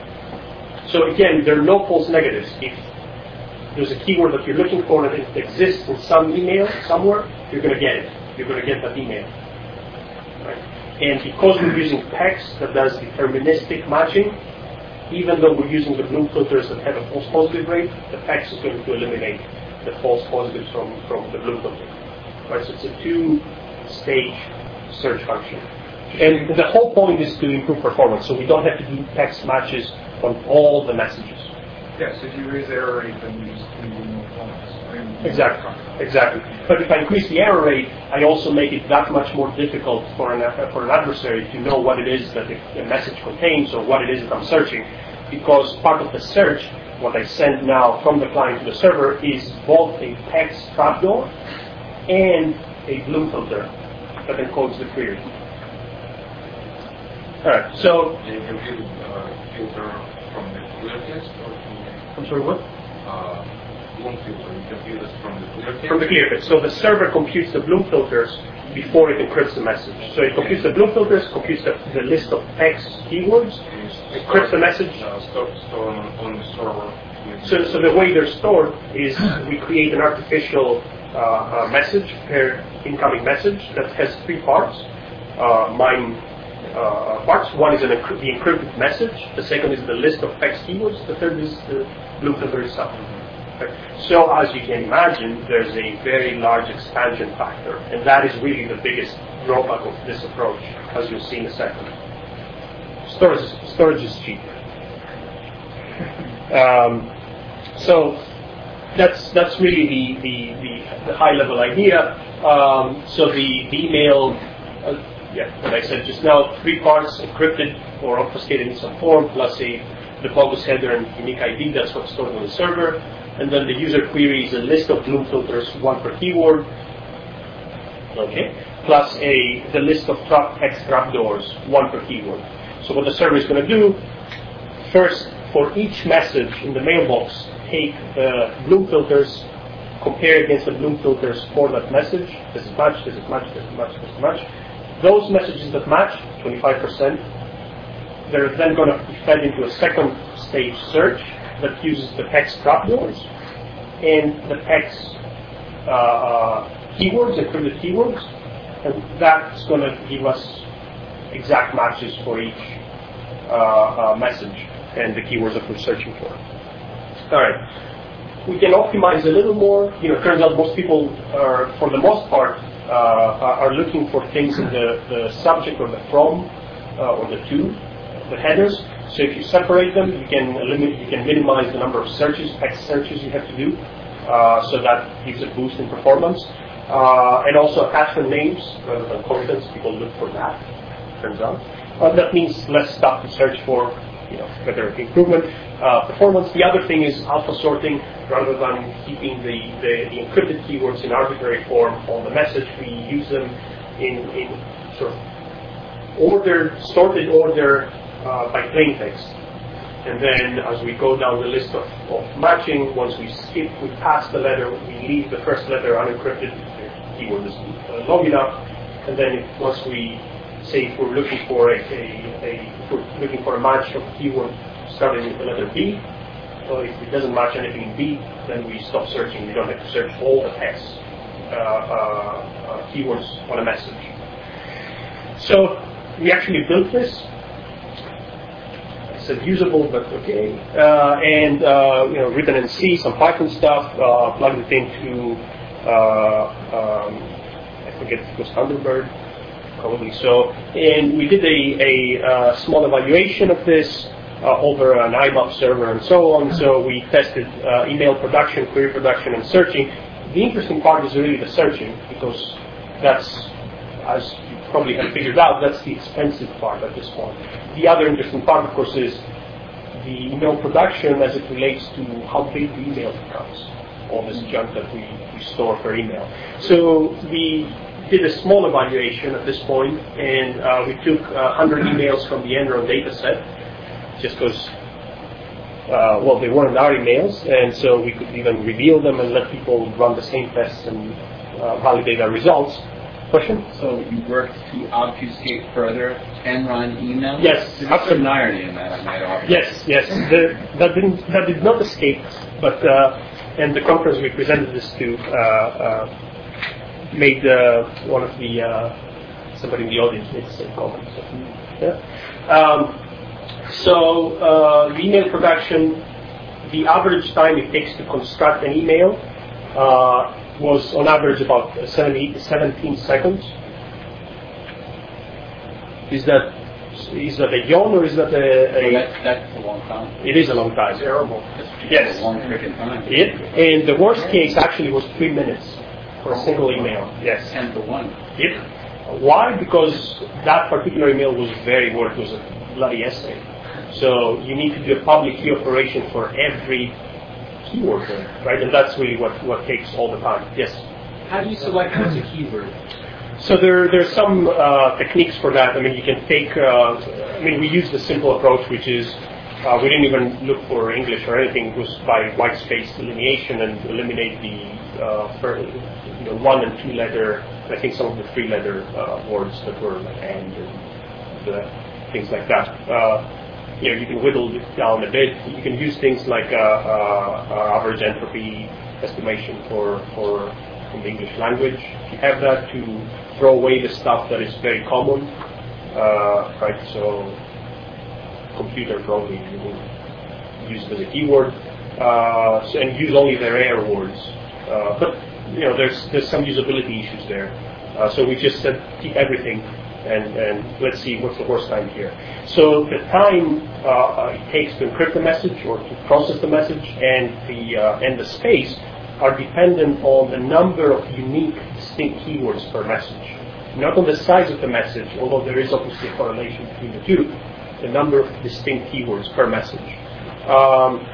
so again, there are no false negatives. If there's a keyword that you're looking for and it exists in some email somewhere, you're going to get it. You're going to get that email. Right? And because we're using PEX that does deterministic matching, even though we're using the Bloom filters that have a false positive rate, the PEX is going to eliminate the false positives from, from the Bloom filter. Right? So it's a two-stage search function. And the whole point is to improve performance, so we don't have to do PEX matches on all the messages. Yes, if you raise the error rate, then you just do more points. Exactly, exactly. But if I increase the error rate, I also make it that much more difficult for an for an adversary to know what it is that the message contains or what it is that I'm searching, because part of the search, what I send now from the client to the server, is both a PEX trapdoor and a Bloom filter that encodes the query. All right, so. You can uh, filter from the clear text or from I'm sorry, what? Uh, Bloom filter. You can view this from the clear text? From the clear text. So the server computes the Bloom filters before it encrypts the message. So it computes the Bloom filters, computes the, the list of PEX keywords, encrypts the message. Uh, store, store on, on the server. So, so the way they're stored is we create an artificial uh, a message per incoming message that has three parts. Uh, mine uh, parts. One is an encry- the encrypted message. The second is the list of text keywords. The third is the blue filter itself. Okay. So as you can imagine, there's a very large expansion factor, and that is really the biggest drawback of this approach, as you'll see in a second. Storage, storage is cheap. Um, so that's that's really the the, the, the high level idea. Um, so the, the email, uh, yeah, what I said just now, three parts encrypted or obfuscated in some form, plus a the bogus header and unique I D. That's what's stored on the server. And then the user queries a list of Bloom filters, one per keyword. Okay, plus a the list of tra- text trapdoors, one per keyword. So what the server is going to do, first, for each message in the mailbox, take the Bloom filters, compare against the Bloom filters for that message. Does it match? Does it match? Does it match? Does it match? Those messages that match, twenty-five percent, they're then going to be fed into a second stage search that uses the text trapdoors and the text uh, uh, keywords, encrypted keywords, and that's going to give us exact matches for each uh, uh, message and the keywords that we're searching for. All right, we can optimize a little more. You know, it turns out most people are, for the most part, uh, are looking for things in the, the subject or the from uh, or the to, the headers. So if you separate them, you can eliminate, you can minimize the number of searches, text searches you have to do. Uh, so that gives a boost in performance. Uh, and also attachment names rather than contents. People look for that. Turns out uh, that means less stuff to search for. You know, better improvement, uh, performance. The other thing is alpha sorting. Rather than keeping the, the, the encrypted keywords in arbitrary form on the message, we use them in, in sort of order, sorted order uh, by plain text. And then as we go down the list of, of matching, once we skip, we pass the letter, we leave the first letter unencrypted, the keyword is uh, long enough, and then if, once we say if we're looking for a, a, a if we're looking for a match of keyword starting with the letter B, so if it doesn't match anything in B, then we stop searching. We don't have to search all the text uh, uh, uh, keywords on a message. So we actually built this. I said usable, but okay, uh, and uh, you know, written in C, some Python stuff, uh, plugged it into uh, um, I forget if it was Thunderbird. Probably so, and we did a, a uh, small evaluation of this uh, over an I M A P server and so on. So we tested uh, email production, query production, and searching. The interesting part is really the searching, because that's, as you probably have figured out, that's the expensive part at this point. The other interesting part, of course, is the email production as it relates to how big the email becomes, all this junk that we, we store per email. So we did a small evaluation at this point, and uh, we took uh, one hundred emails from the Enron data set, just because, uh, well, they weren't our emails, and so we could even reveal them and let people run the same tests and uh, validate our results. Question? So you worked to obfuscate further Enron emails? Yes, There's absolutely. some irony in that, I might offer. Yes, yes. The, that didn't that did not escape us, but uh, and the conference we presented this to uh, uh, made uh, one of the uh, somebody in the audience made the same comment. So, yeah. Um, so uh, the email production, the average time it takes to construct an email uh, was on average about seventeen seconds. Is that is that a yawn or is that a? a So that, that's a long time. It is a long time. Terrible. Yes. A long freaking time. It, and the worst case actually was three minutes for a single email. Yes. Ten to one. It, why? Because that particular email was very work. It was a bloody essay. So you need to do a public key operation for every keyword, right? And that's really what, what takes all the time. Yes. How do you select what's a keyword? So there there's some uh, techniques for that. I mean, you can take. Uh, I mean, we use the simple approach, which is uh, we didn't even look for English or anything. It was by white space delineation and eliminate the uh, for, you know, one and two letter. I think some of the three letter uh, words that were like and and uh, things like that. Uh, you know, you can whittle it down a bit. You can use things like uh, uh, uh, average entropy estimation for for from the English language. If you have that, to throw away the stuff that is very common, uh, right? So, computer probably you will use it as a keyword, uh, so, and use only the rare words. Uh, but you know, there's there's some usability issues there. Uh, so we just said keep everything, and, and let's see what's the worst time here. So the time uh, it takes to encrypt the message or to process the message, and the uh, and the space are dependent on the number of unique, distinct keywords per message, not on the size of the message, although there is obviously a correlation between the two. The number of distinct keywords per message. Um,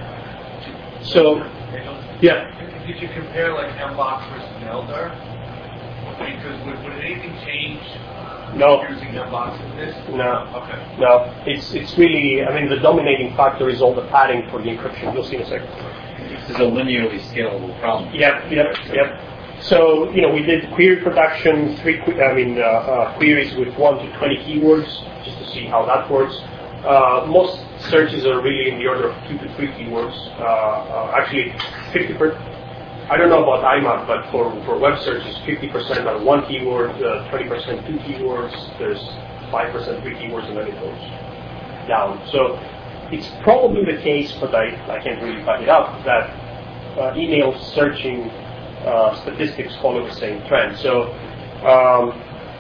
so, yeah. Did you compare like Mbox versus Maildar? Because would, would anything change No. using Mbox in this? No. Okay. No. It's it's really, I mean, the dominating factor is all the padding for the encryption. You'll see in a second. This is a linearly scalable problem. Yep, yep, yep. So, you know, we did query production, three, que- I mean, uh, uh, queries with one to twenty keywords, just to see how that works. Uh, most searches are really in the order of two to three keywords. Uh, uh, actually, fifty percent. I don't know about I M A P, but for, for web searches, fifty percent on one keyword, uh, twenty percent two keywords, there's five percent three keywords, and then it goes down. So it's probably the case, but I, I can't really back it up, that uh, email searching uh, statistics follow the same trend. So um,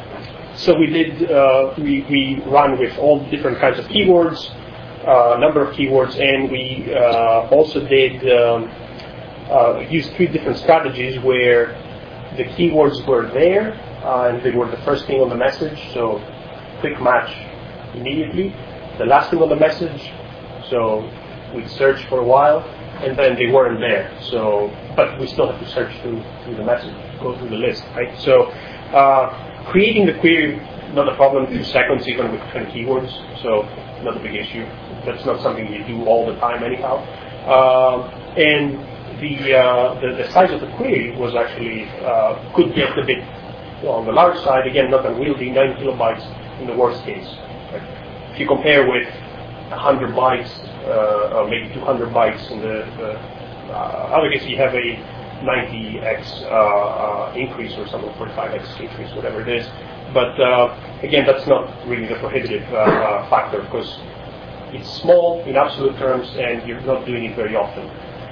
so we did, uh, we, we run with all different kinds of keywords, a uh, number of keywords, and we uh, also did um, Uh, used three different strategies where the keywords were there uh, and they were the first thing on the message, so quick match immediately. The last thing on the message, so we'd search for a while, and then they weren't there. So, but we still have to search through through the message, go through the list, right? So, uh, creating the query, not a problem. Two seconds, even with twenty keywords, so not a big issue. That's not something you do all the time, anyhow. Um, and The, uh, the the size of the query was actually uh, could get a bit on the large side. Again, not unwieldy, nine kilobytes in the worst case. Right? If you compare with one hundred bytes uh, or maybe two hundred bytes in the, the uh, other case, you have a ninety x uh, uh, increase or something, forty-five x increase, whatever it is. But uh, again, that's not really the prohibitive uh, uh, factor because it's small in absolute terms and you're not doing it very often.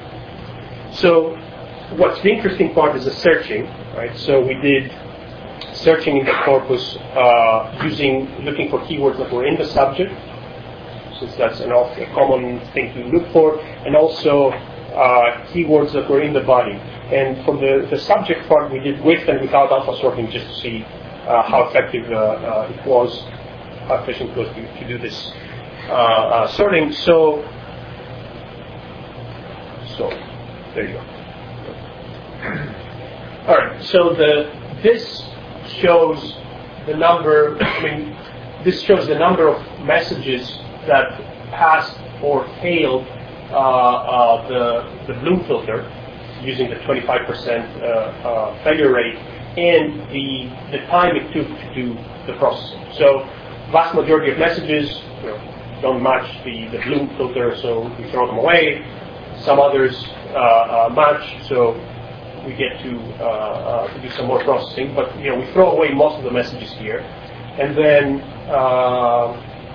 So what's the interesting part is the searching, right? So we did searching in the corpus uh, using, looking for keywords that were in the subject, since that's an off, a common thing to look for, and also uh, keywords that were in the body. And for the, the subject part, we did with and without alpha sorting just to see uh, how effective uh, uh, it was, how efficient it was to, to do this uh, uh, sorting. So, so. There you go. All right. So the this shows the number. I mean, this shows the number of messages that passed or failed uh, uh, the the Bloom filter using the twenty-five percent uh, uh, failure rate and the the time it took to do the processing. So, vast majority of messages you know, don't match the the Bloom filter, so we throw them away. Some others uh, uh, match, so we get to, uh, uh, to do some more processing. But you know, we throw away most of the messages here, and then uh,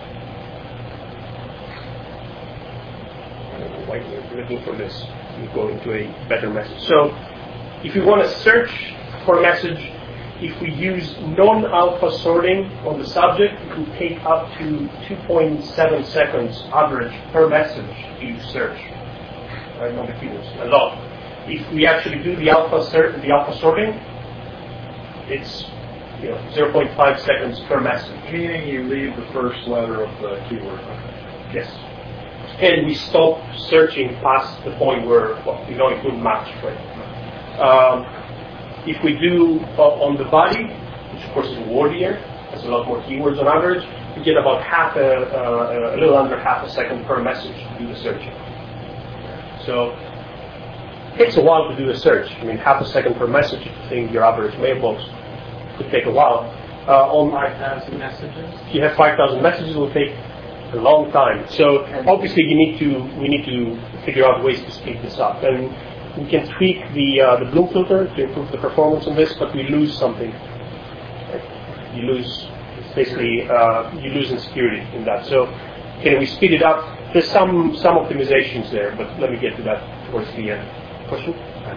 wait, we're looking for this. We go into a better message. So, if you want to search for a message, if we use non-alpha sorting on the subject, it can take up to two point seven seconds average per message to search. Right, on the keywords, a lot. If we actually do the alpha ser- the alpha sorting, it's you know zero point five seconds per message. Meaning you leave the first letter of the keyword. Yes. And we stop searching past the point where well, you know it wouldn't match. Right. Um, if we do uh, on the body, which of course is wordier, has a lot more keywords on average, we get about half a, uh, a little under half a second per message to do the searching. So it takes a while to do a search. I mean, half a second per message, if you think your average mailbox could take a while. Uh, on five thousand messages? If you have five thousand messages, it will take a long time. So obviously, you need to we need to figure out ways to speed this up. And we can tweak the uh, the Bloom filter to improve the performance on this, but we lose something. Right? You lose basically uh, you lose in security in that. So can we speed it up? There's some some optimizations there, but let me get to that towards the end. Question?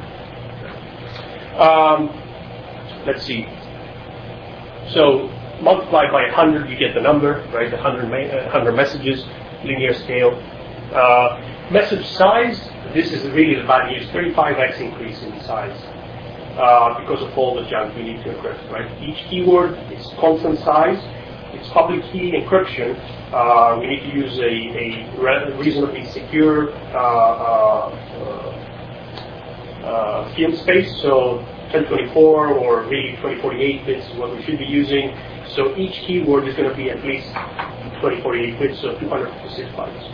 Um, let's see. So multiplied by one hundred, you get the number, right? The one hundred, ma- one hundred messages, linear scale. Uh, message size, this is really the bad news, thirty-five x increase in size uh, because of all the junk we need to encrypt, right? Each keyword is constant size. It's public key encryption. Uh, we need to use a, a re- reasonably secure uh, uh, uh, field space, so ten twenty-four or really twenty forty-eight bits is what we should be using. So each keyword is going to be at least twenty forty-eight bits, so two hundred fifty-six bytes.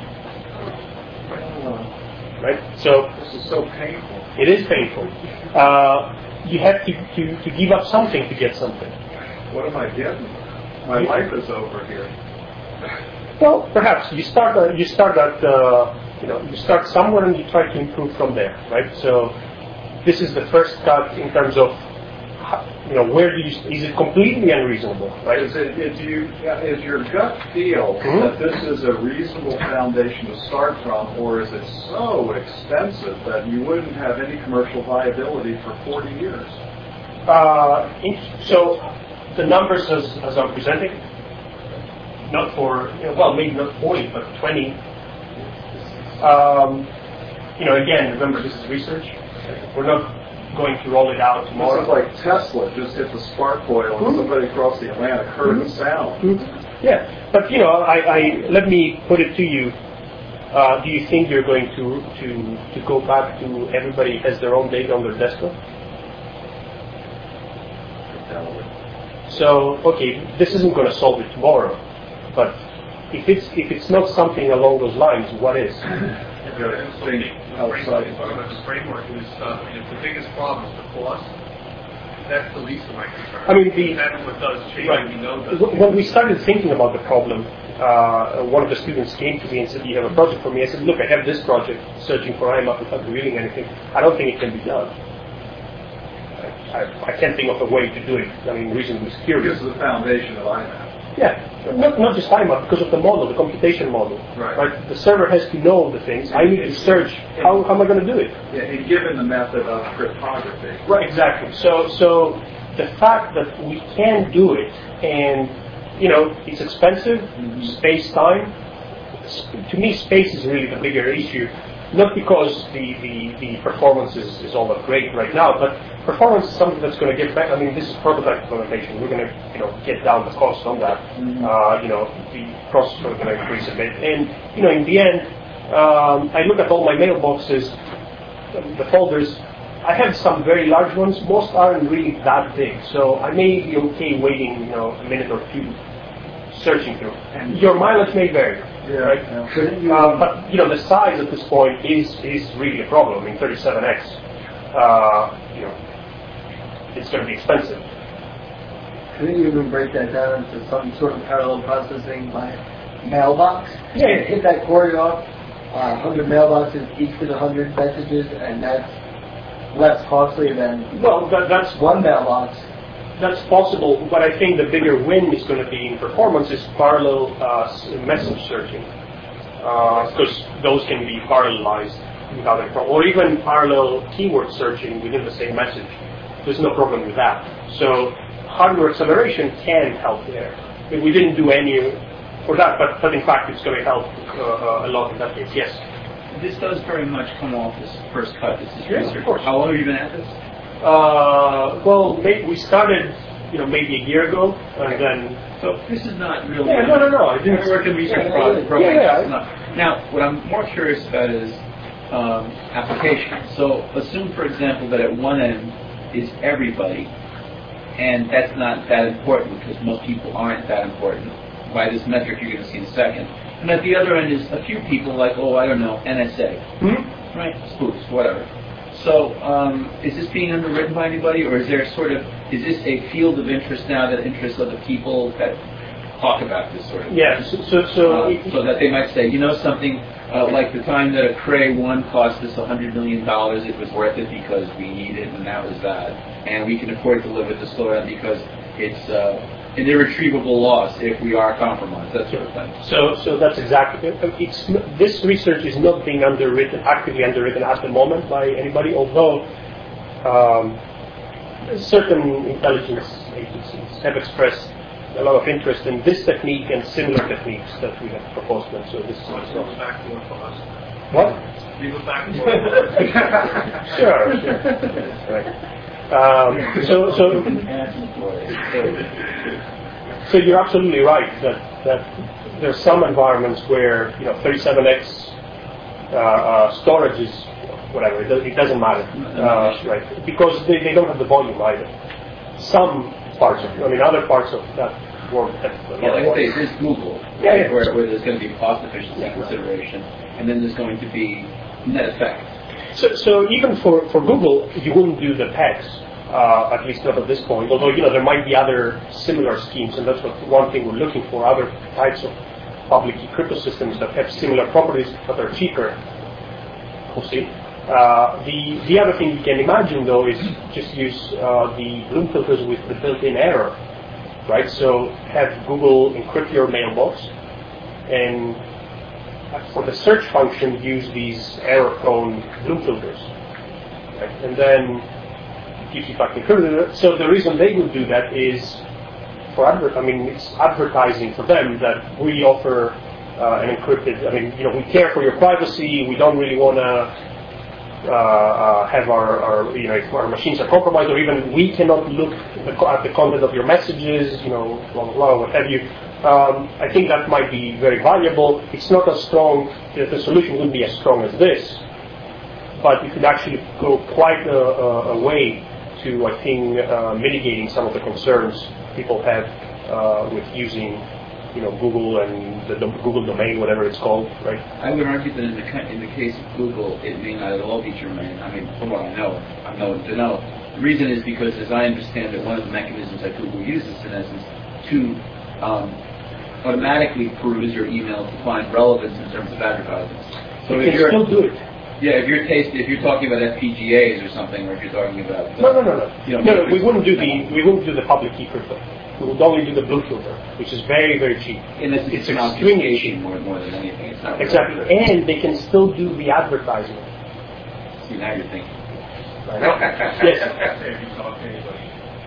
Right? So This is so painful. it is painful. Uh, you have to, to, to give up something to get something. What am I getting? My life is over here. Well, perhaps you start uh, you start at uh, you know you start somewhere and you try to improve from there, right? So this is the first cut in terms of how, you know where do you is it completely unreasonable, right? Is it, is you, is your gut feel Mhm. that this is a reasonable foundation to start from, or is it so expensive that you wouldn't have any commercial viability for forty years? Uh, in, so the numbers as, as I'm presenting, not for you know, well maybe not forty but twenty. Um, you know again remember this is research. We're not going to roll it out tomorrow. This is like Tesla just hit the spark coil and Mhm. somebody across the Atlantic heard Mhm. the sound. Mm-hmm. Yeah, but you know, I, I let me put it to you. Uh, do you think you're going to, to, to go back to everybody has their own data on their desktop? So, okay, this isn't going to solve it tomorrow, but if it's if it's not something along those lines, what is? Think outside. The framework is, uh, if the biggest problem is the cost, that's the least of my concern. I mean, the- That's what does change, Right. we know does. When we started thinking about the problem, uh, one of the students came to me and said, "You have a project for me?" I said, "Look, I have this project, searching for I M A P without revealing anything. I don't think it can be done. I, I, I can't think of a way to do it. I mean, reasonably secure." Because of the foundation of I M A P. Yeah, not, not just I M A P, because of the model, the computation model. Right. The server has to know the things. I need to search. How, how am I going to do it? Yeah, and given the method of cryptography. Right, exactly. So, so the fact that we can do it, and you know, it's expensive, Mm-hmm. space, time. S- To me, space is really the bigger issue. Not because the, the, the performance is, is all that great right now, but performance is something that's going to get better. I mean, this is prototype implementation. We're going to, you know, get down the cost on that. Mm-hmm. Uh, you know, the processor is going to increase a bit, and you know, in the end, um, I look at all my mailboxes, the folders. I have some very large ones. Most aren't really that big, so I may be okay waiting, you know, a minute or two, searching through. And your mileage may vary. Yeah, Right? yeah. Couldn't you, Uh, but you know, the size at this point is is really a problem. I mean, thirty-seven x. Uh, you know, it's going to be expensive. Couldn't you even break that down into some sort of parallel processing by mailbox? Yeah. Hit that cord off, uh, one hundred mailboxes, each with one hundred messages, and that's less costly than Well, that, that's one mailbox. that's possible. But I think the bigger win is going to be in performance is parallel uh, s- message searching, because those can be parallelized without any problem, or even parallel keyword searching within the same message. There's no problem with that. So hardware acceleration can help there. But we didn't do any for that, but, but in fact it's going to help uh, a lot in that case. Yes. This does very much come off this first cut. This is Yes, research. of course. How long have you been at this? Uh, well, may, we started, you know, maybe a year ago, and then. So this is not really. Yeah, no, no, no. I I didn't work in research yeah, project. yeah, yeah, yeah. Not. Now, what I'm more curious about is um, application. So assume, for example, that at one end is everybody, and that's not that important because most people aren't that important by this metric you're going to see in a second. And at the other end is a few people like, oh, I don't know, N S A, Hmm? right? Spoofs, whatever. So um, is this being underwritten by anybody, or is there sort of, is this a field of interest now that interests other people that talk about this sort of Yeah, so, so, so, uh, it- so that they might say, you know something, uh, like the time that a Cray one cost us one hundred million dollars, it was worth it because we need it, and that was that. And we can afford to live with the slowdown because it's uh, an irretrievable loss if we are compromised, that sort of thing. So, so that's exactly it. It's, n- this research is not being underwritten, actively underwritten at the moment by anybody, although um, certain intelligence agencies have expressed a lot of interest in this technique and similar techniques that we have proposed them. So this is Legal backdoor for us. what? Legal backdoor for us. Sure, sure. That's right. Um, so, so, so you're absolutely right that that there's some environments where you know thirty-seven x uh, uh, storage is whatever, it, does, it doesn't matter, uh, right? Because they, they don't have the volume either. Some parts of, I mean, other parts of that world have a lot Yeah, like more. I say, there's Google, Yeah, yeah. Where, where there's going to be cost efficiency consideration, and then there's going to be net effect. So, so even for, for Google, you wouldn't do the PEGs, uh, at least not at this point. Although you know there might be other similar schemes, and that's what one thing we're looking for: other types of public key crypto systems that have similar properties but are cheaper. We'll see. Uh, the the other thing you can imagine though is just use uh, the Bloom filters with the built-in error, right? So have Google encrypt your mailbox, and for the search function, use these error-prone Bloom filters, right? And then keep you fucking encrypted. So the reason they would do that is for adver- I mean, it's advertising for them that we offer uh, an encrypted. I mean, you know, we care for your privacy. We don't really want to uh, uh, have our, our, you know, if our machines are compromised, or even we cannot look at the, at the content of your messages. You know, blah blah blah, what have you. Um, I think that might be very valuable. It's not as strong, the solution wouldn't be as strong as this, but you could actually go quite a, a, a way to, I think, uh, mitigating some of the concerns people have uh, with using, you know, Google and the dom- Google domain, whatever it's called, right? I would argue that in the, ca- in the case of Google, it may not at all be germane. I mean, from what I know, I'm known to know. The reason is because, as I understand it, one of the mechanisms that Google uses, in essence, to um, automatically peruse your email to find relevance in terms of advertisements. So You if can you're still do it. yeah, if you're taste, if you're talking about F P G As or something, or if you're talking about uh, No, no, no, no. You know, no, no we wouldn't do the we wouldn't do the public key crypto. We would only do the Blue filter, which is very, very cheap. in this, It's it's an extremely obfuscation cheap. more, more than anything. It's not Exactly, and they can still do the advertisement. See, now you're thinking. Yes. If you talk to anybody.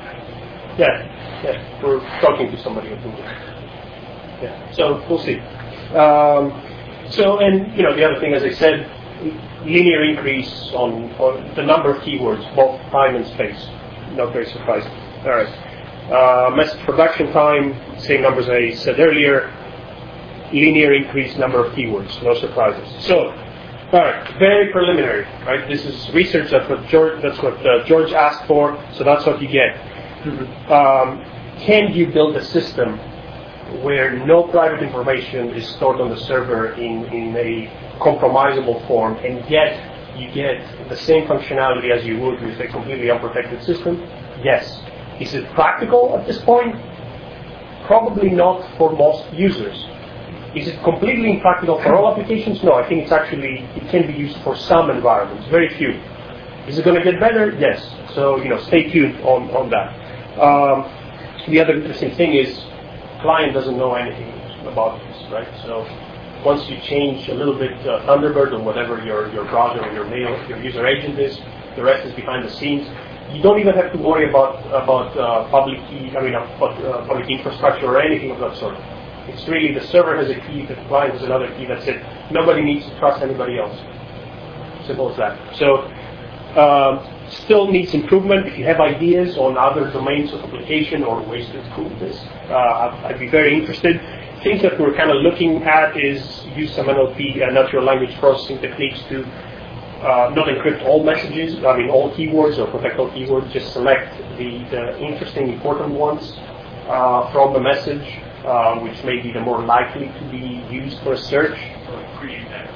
Yeah, yeah. We're talking to somebody at Google. Yeah. So we'll see. Um, so, and you know, the other thing, as I said, linear increase on, on the number of keywords, both time and space. Not very surprising. All right. Uh, message production time, same numbers I said earlier. Linear increase number of keywords. No surprises. So, all right. Very preliminary. Right. This is research. That's what George. That's what uh, George asked for. So that's what you get. Um, can you build a system where no private information is stored on the server in, in a compromisable form, and yet you get the same functionality as you would with a completely unprotected system? Yes. Is it practical at this point? Probably not for most users. Is it completely impractical for all applications? No, I think it's actually, it can be used for some environments, very few. Is it going to get better? Yes. So, you know, stay tuned on, on that. Um, the other interesting thing is, client doesn't know anything about this, right? So once you change a little bit uh, Thunderbird or whatever your, your browser or your mail, your user agent is, the rest is behind the scenes. You don't even have to worry about about uh, public key, I mean, about uh, public infrastructure or anything of that sort. It's really the server has a key, the client has another key. That's it. Nobody needs to trust anybody else. Simple as that. So. Um, Still needs improvement. If you have ideas on other domains of application or ways to improve this, uh, I'd, I'd be very interested. Things that we're kind of looking at is use some N L P, uh, natural language processing techniques to uh, not encrypt all messages, I mean all keywords or protect all keywords, just select the, the interesting, important ones uh, from the message, uh, which may be the more likely to be used for a search. Or create that.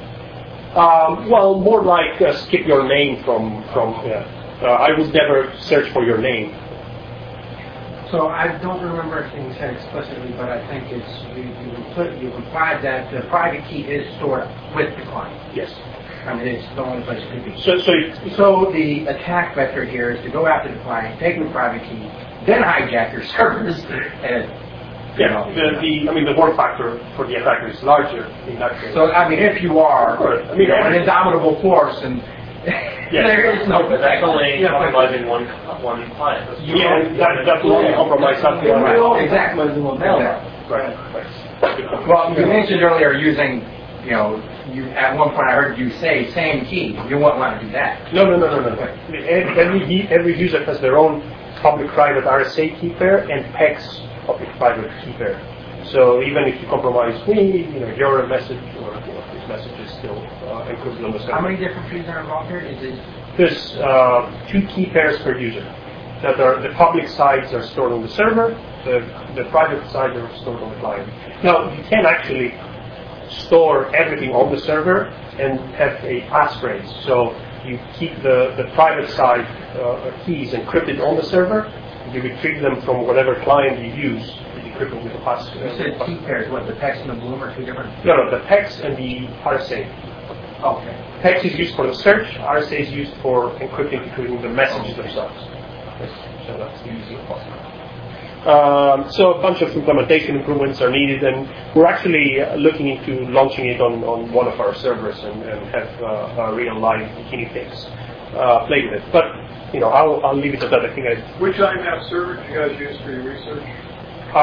Um, well, more like uh, skip your name from from. Uh, uh, I would never search for your name. So I don't remember if it said explicitly, but I think it's you, you impl- you implied that the private key is stored with the client. Yes. I mean, it's the only place it could be. So, so, it, So the attack vector here is to go after the client, take the private key, then hijack your servers, and yeah, the, the I mean the work factor for the attacker is larger in that case. so I mean, if you are, Right. I I mean, mean, an indomitable force, and there is no But that's only yeah, but- compromising one one client. That's yeah, that, that will only compromise something. Right. Exactly. Right. Right. Well, you mentioned earlier using, you know, you at one point I heard you say same key. You wouldn't want to do that. No, no, no, no, no. Every every user has their own public-private R S A key pair and P E X public-private key pair. So even if you compromise me, you know, your message or you know, this message is still uh, encrypted on the server. How many different keys are involved here? Is it There's uh, two key pairs per user. That are the public sides are stored on the server. The the private sides are stored on the client. Now you can actually store everything on the server and have a passphrase. So you keep the, the private side uh, keys encrypted on the server. You retrieve them from whatever client you use. You decrypt them with a pass. you said key pairs? What, the P E X and the Bloom are two different? No, no, the P E X and the R S A. Okay. P E X is used for the search. R S A is used for encrypting, including the messages themselves. So that's the easiest possible. Um, so a bunch of implementation improvements are needed, and we're actually uh, looking into launching it on, on one of our servers and, and have uh, a real live guinea pigs uh, play with it. But you know, I'll, I'll leave it at that. I think I. Which I M A P server did you guys use for your research? Uh,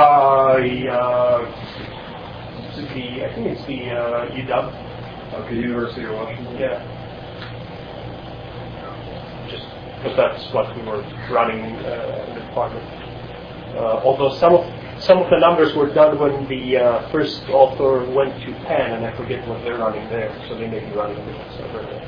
uh, it's the I think it's the uh, U W. Okay, University of Washington. Yeah. Just because that's what we were running uh, in the department. Uh, although some of some of the numbers were done when the uh, first author went to Penn, and I forget what they're running there, so they may be running a different server there.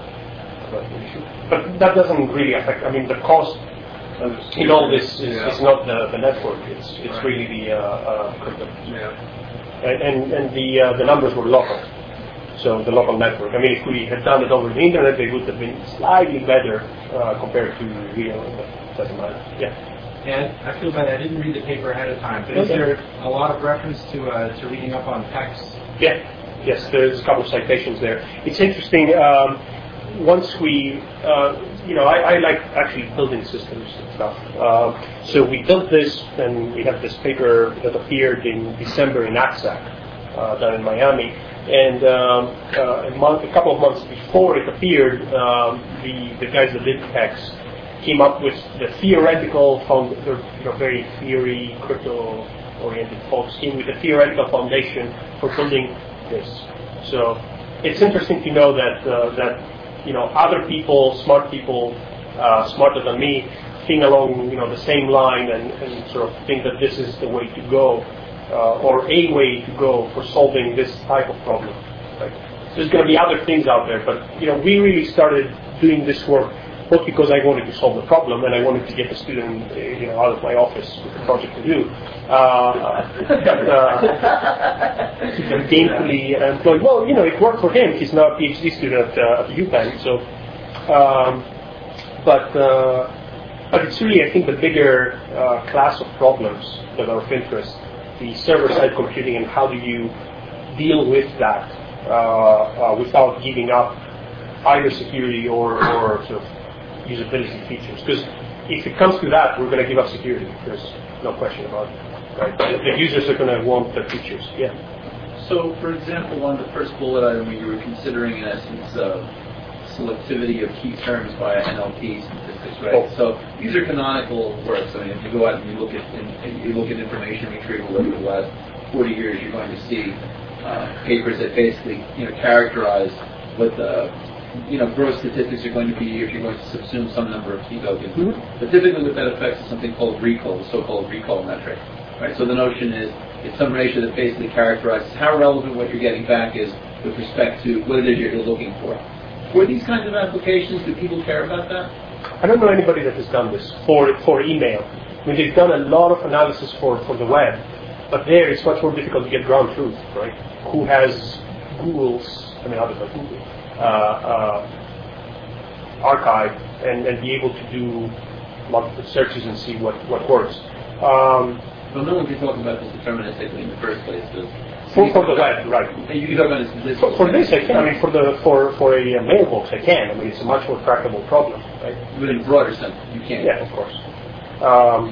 But, but that doesn't really affect. I mean, the cost in all this is, yeah. is not the, the network; it's it's Right. really the uh, uh, crypto. Yeah. And and, and the uh, the numbers were local, so the local network. I mean, if we had done it over the internet, they would have been slightly better uh, compared to real. But doesn't matter. Yeah. And I feel bad I didn't read the paper ahead of time, but is Okay. there a lot of reference to uh, to reading up on P E X? Yeah, yes, there's a couple of citations there. It's interesting. Um, once we, uh, you know, I, I like actually building systems and stuff. Uh, so we built this, and we have this paper that appeared in December in A C S A C uh, down in Miami. And um, uh, a, month, a couple of months before it appeared, um, the the guys that did P E X came up with the theoretical, found, they're you know, very theory, crypto-oriented folks, came with a theoretical foundation for building this. So it's interesting to know that uh, that you know other people, smart people, uh, smarter than me, think along you know the same line and, and sort of think that this is the way to go, uh, or a way to go for solving this type of problem. Right? There's going to be other things out there, but you know we really started doing this work both because I wanted to solve the problem and I wanted to get the student, uh, you know, out of my office with a project to do. Uh, but, uh, keep them gainfully employed. Well, you know, it worked for him. He's now a PhD student at, uh, at UPenn. So, um, but uh, but it's really, I think, the bigger uh, class of problems that are of interest. The server-side computing and how do you deal with that uh, uh, without giving up either security or, or sort of usability features. Because if it comes to that, we're going to give up security. There's no question about it. Right? The, the users are going to want the features. Yeah. So, for example, on the first bullet item, you were considering, in essence, uh, selectivity of key terms via N L P statistics, right? Oh. So these are canonical works. I mean, if you go out and you look at in, you look at information retrieval over the last forty years, you're going to see uh, papers that basically, you know, characterize what the you know, gross statistics are going to be if you're going to subsume some number of key tokens. Mm-hmm. But typically what that affects is something called recall, the so-called recall metric. Right? So the notion is it's some ratio that basically characterizes how relevant what you're getting back is with respect to what it is you're looking for. For these kinds of applications, do people care about that? I don't know anybody that has done this for for email. I mean, they've done a lot of analysis for, for the web, but there it's much more difficult to get ground truth, right? Who has Google's, I mean, other than Google, Uh, uh, archive and, and be able to do multiple searches and see what, what works. Um, Well, no one can talk about this deterministically in the first place. So for, for the web, right. You can talk about this. For, for this, I can. I mean, for the for for a mailbox, I can. I mean, it's a much more tractable problem, right? But in a broader sense, you can't. Yeah, of course. Um,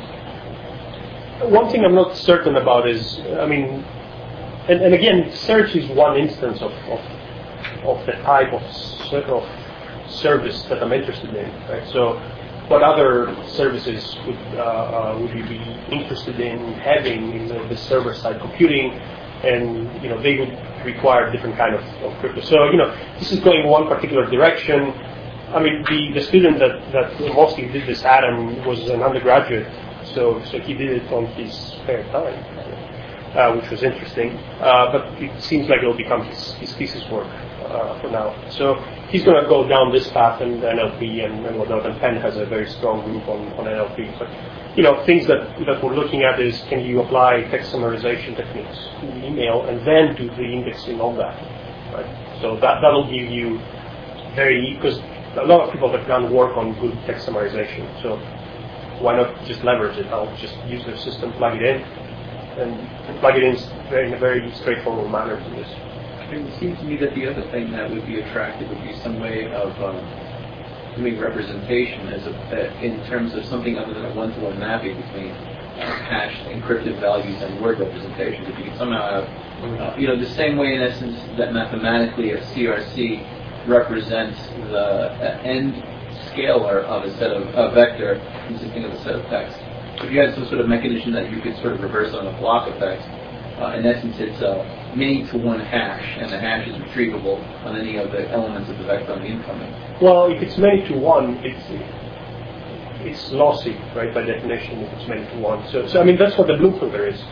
one thing I'm not certain about is, I mean, and, and again, search is one instance of of, of the type of of service that I'm interested in, right? So, what other services would uh, uh, would you be interested in having in the, the server-side computing? And you know, they would require different kind of, of crypto. So you know, this is going one particular direction. I mean, the, the student that, that mostly did this, Adam, was an undergraduate, so so he did it on his spare time, uh, which was interesting. Uh, but it seems like it'll become his, his thesis work uh, for now. So he's going to go down this path in N L P and, and whatnot. And Penn has a very strong group on, on N L P. But you know, things that, that we're looking at is, can you apply text summarization techniques to email and then do the indexing on that, right? So that, that'll give you very, because a lot of people have done work on good text summarization, so why not just leverage it? I'll just use their system, plug it in, and plug it in very, in a very straightforward manner to this. It seems to me that the other thing that would be attractive would be some way of um, doing representation as a, uh, in terms of something other than a one-to-one mapping between uh, hashed encrypted values and word representations. If you can somehow have, uh, you know, the same way in essence that mathematically a C R C represents the uh, end scalar of a set of a vector consisting of a set of text. If you had some sort of mechanism that you could sort of reverse on a block of text, uh, in essence it's a many to one hash, and the hash is retrievable on any of the elements of the vector on the incoming. Well, if it's many to one, it's it's lossy, right, by definition, if it's many to one. So, so I mean, that's what the Bloom filter is.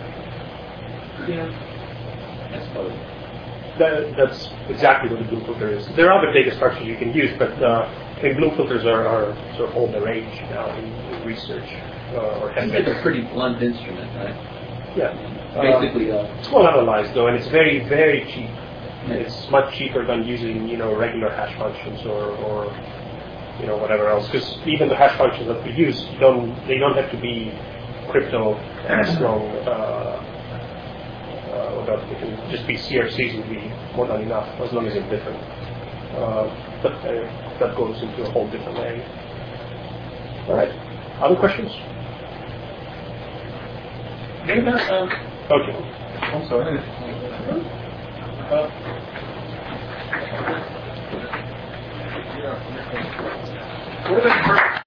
Yeah. I suppose. That, that's exactly what the Bloom filter is. There are other data structures you can use, but uh, I think Bloom filters are, are sort of all the rage now in, in research. Uh, or it's a pretty blunt instrument, right? Yeah. Basically, uh, it's well analyzed though, and it's very, very cheap. Yeah. It's much cheaper than using, you know, regular hash functions or, or you know, whatever else. Because even the hash functions that we use, don't they don't have to be crypto as strong. Uh, uh, they can just be C R Cs would be more than enough, as long as it's different. Uh, but uh, that goes into a whole different area. All right. Other questions? Um, Okay. I'm sorry. Uh, what about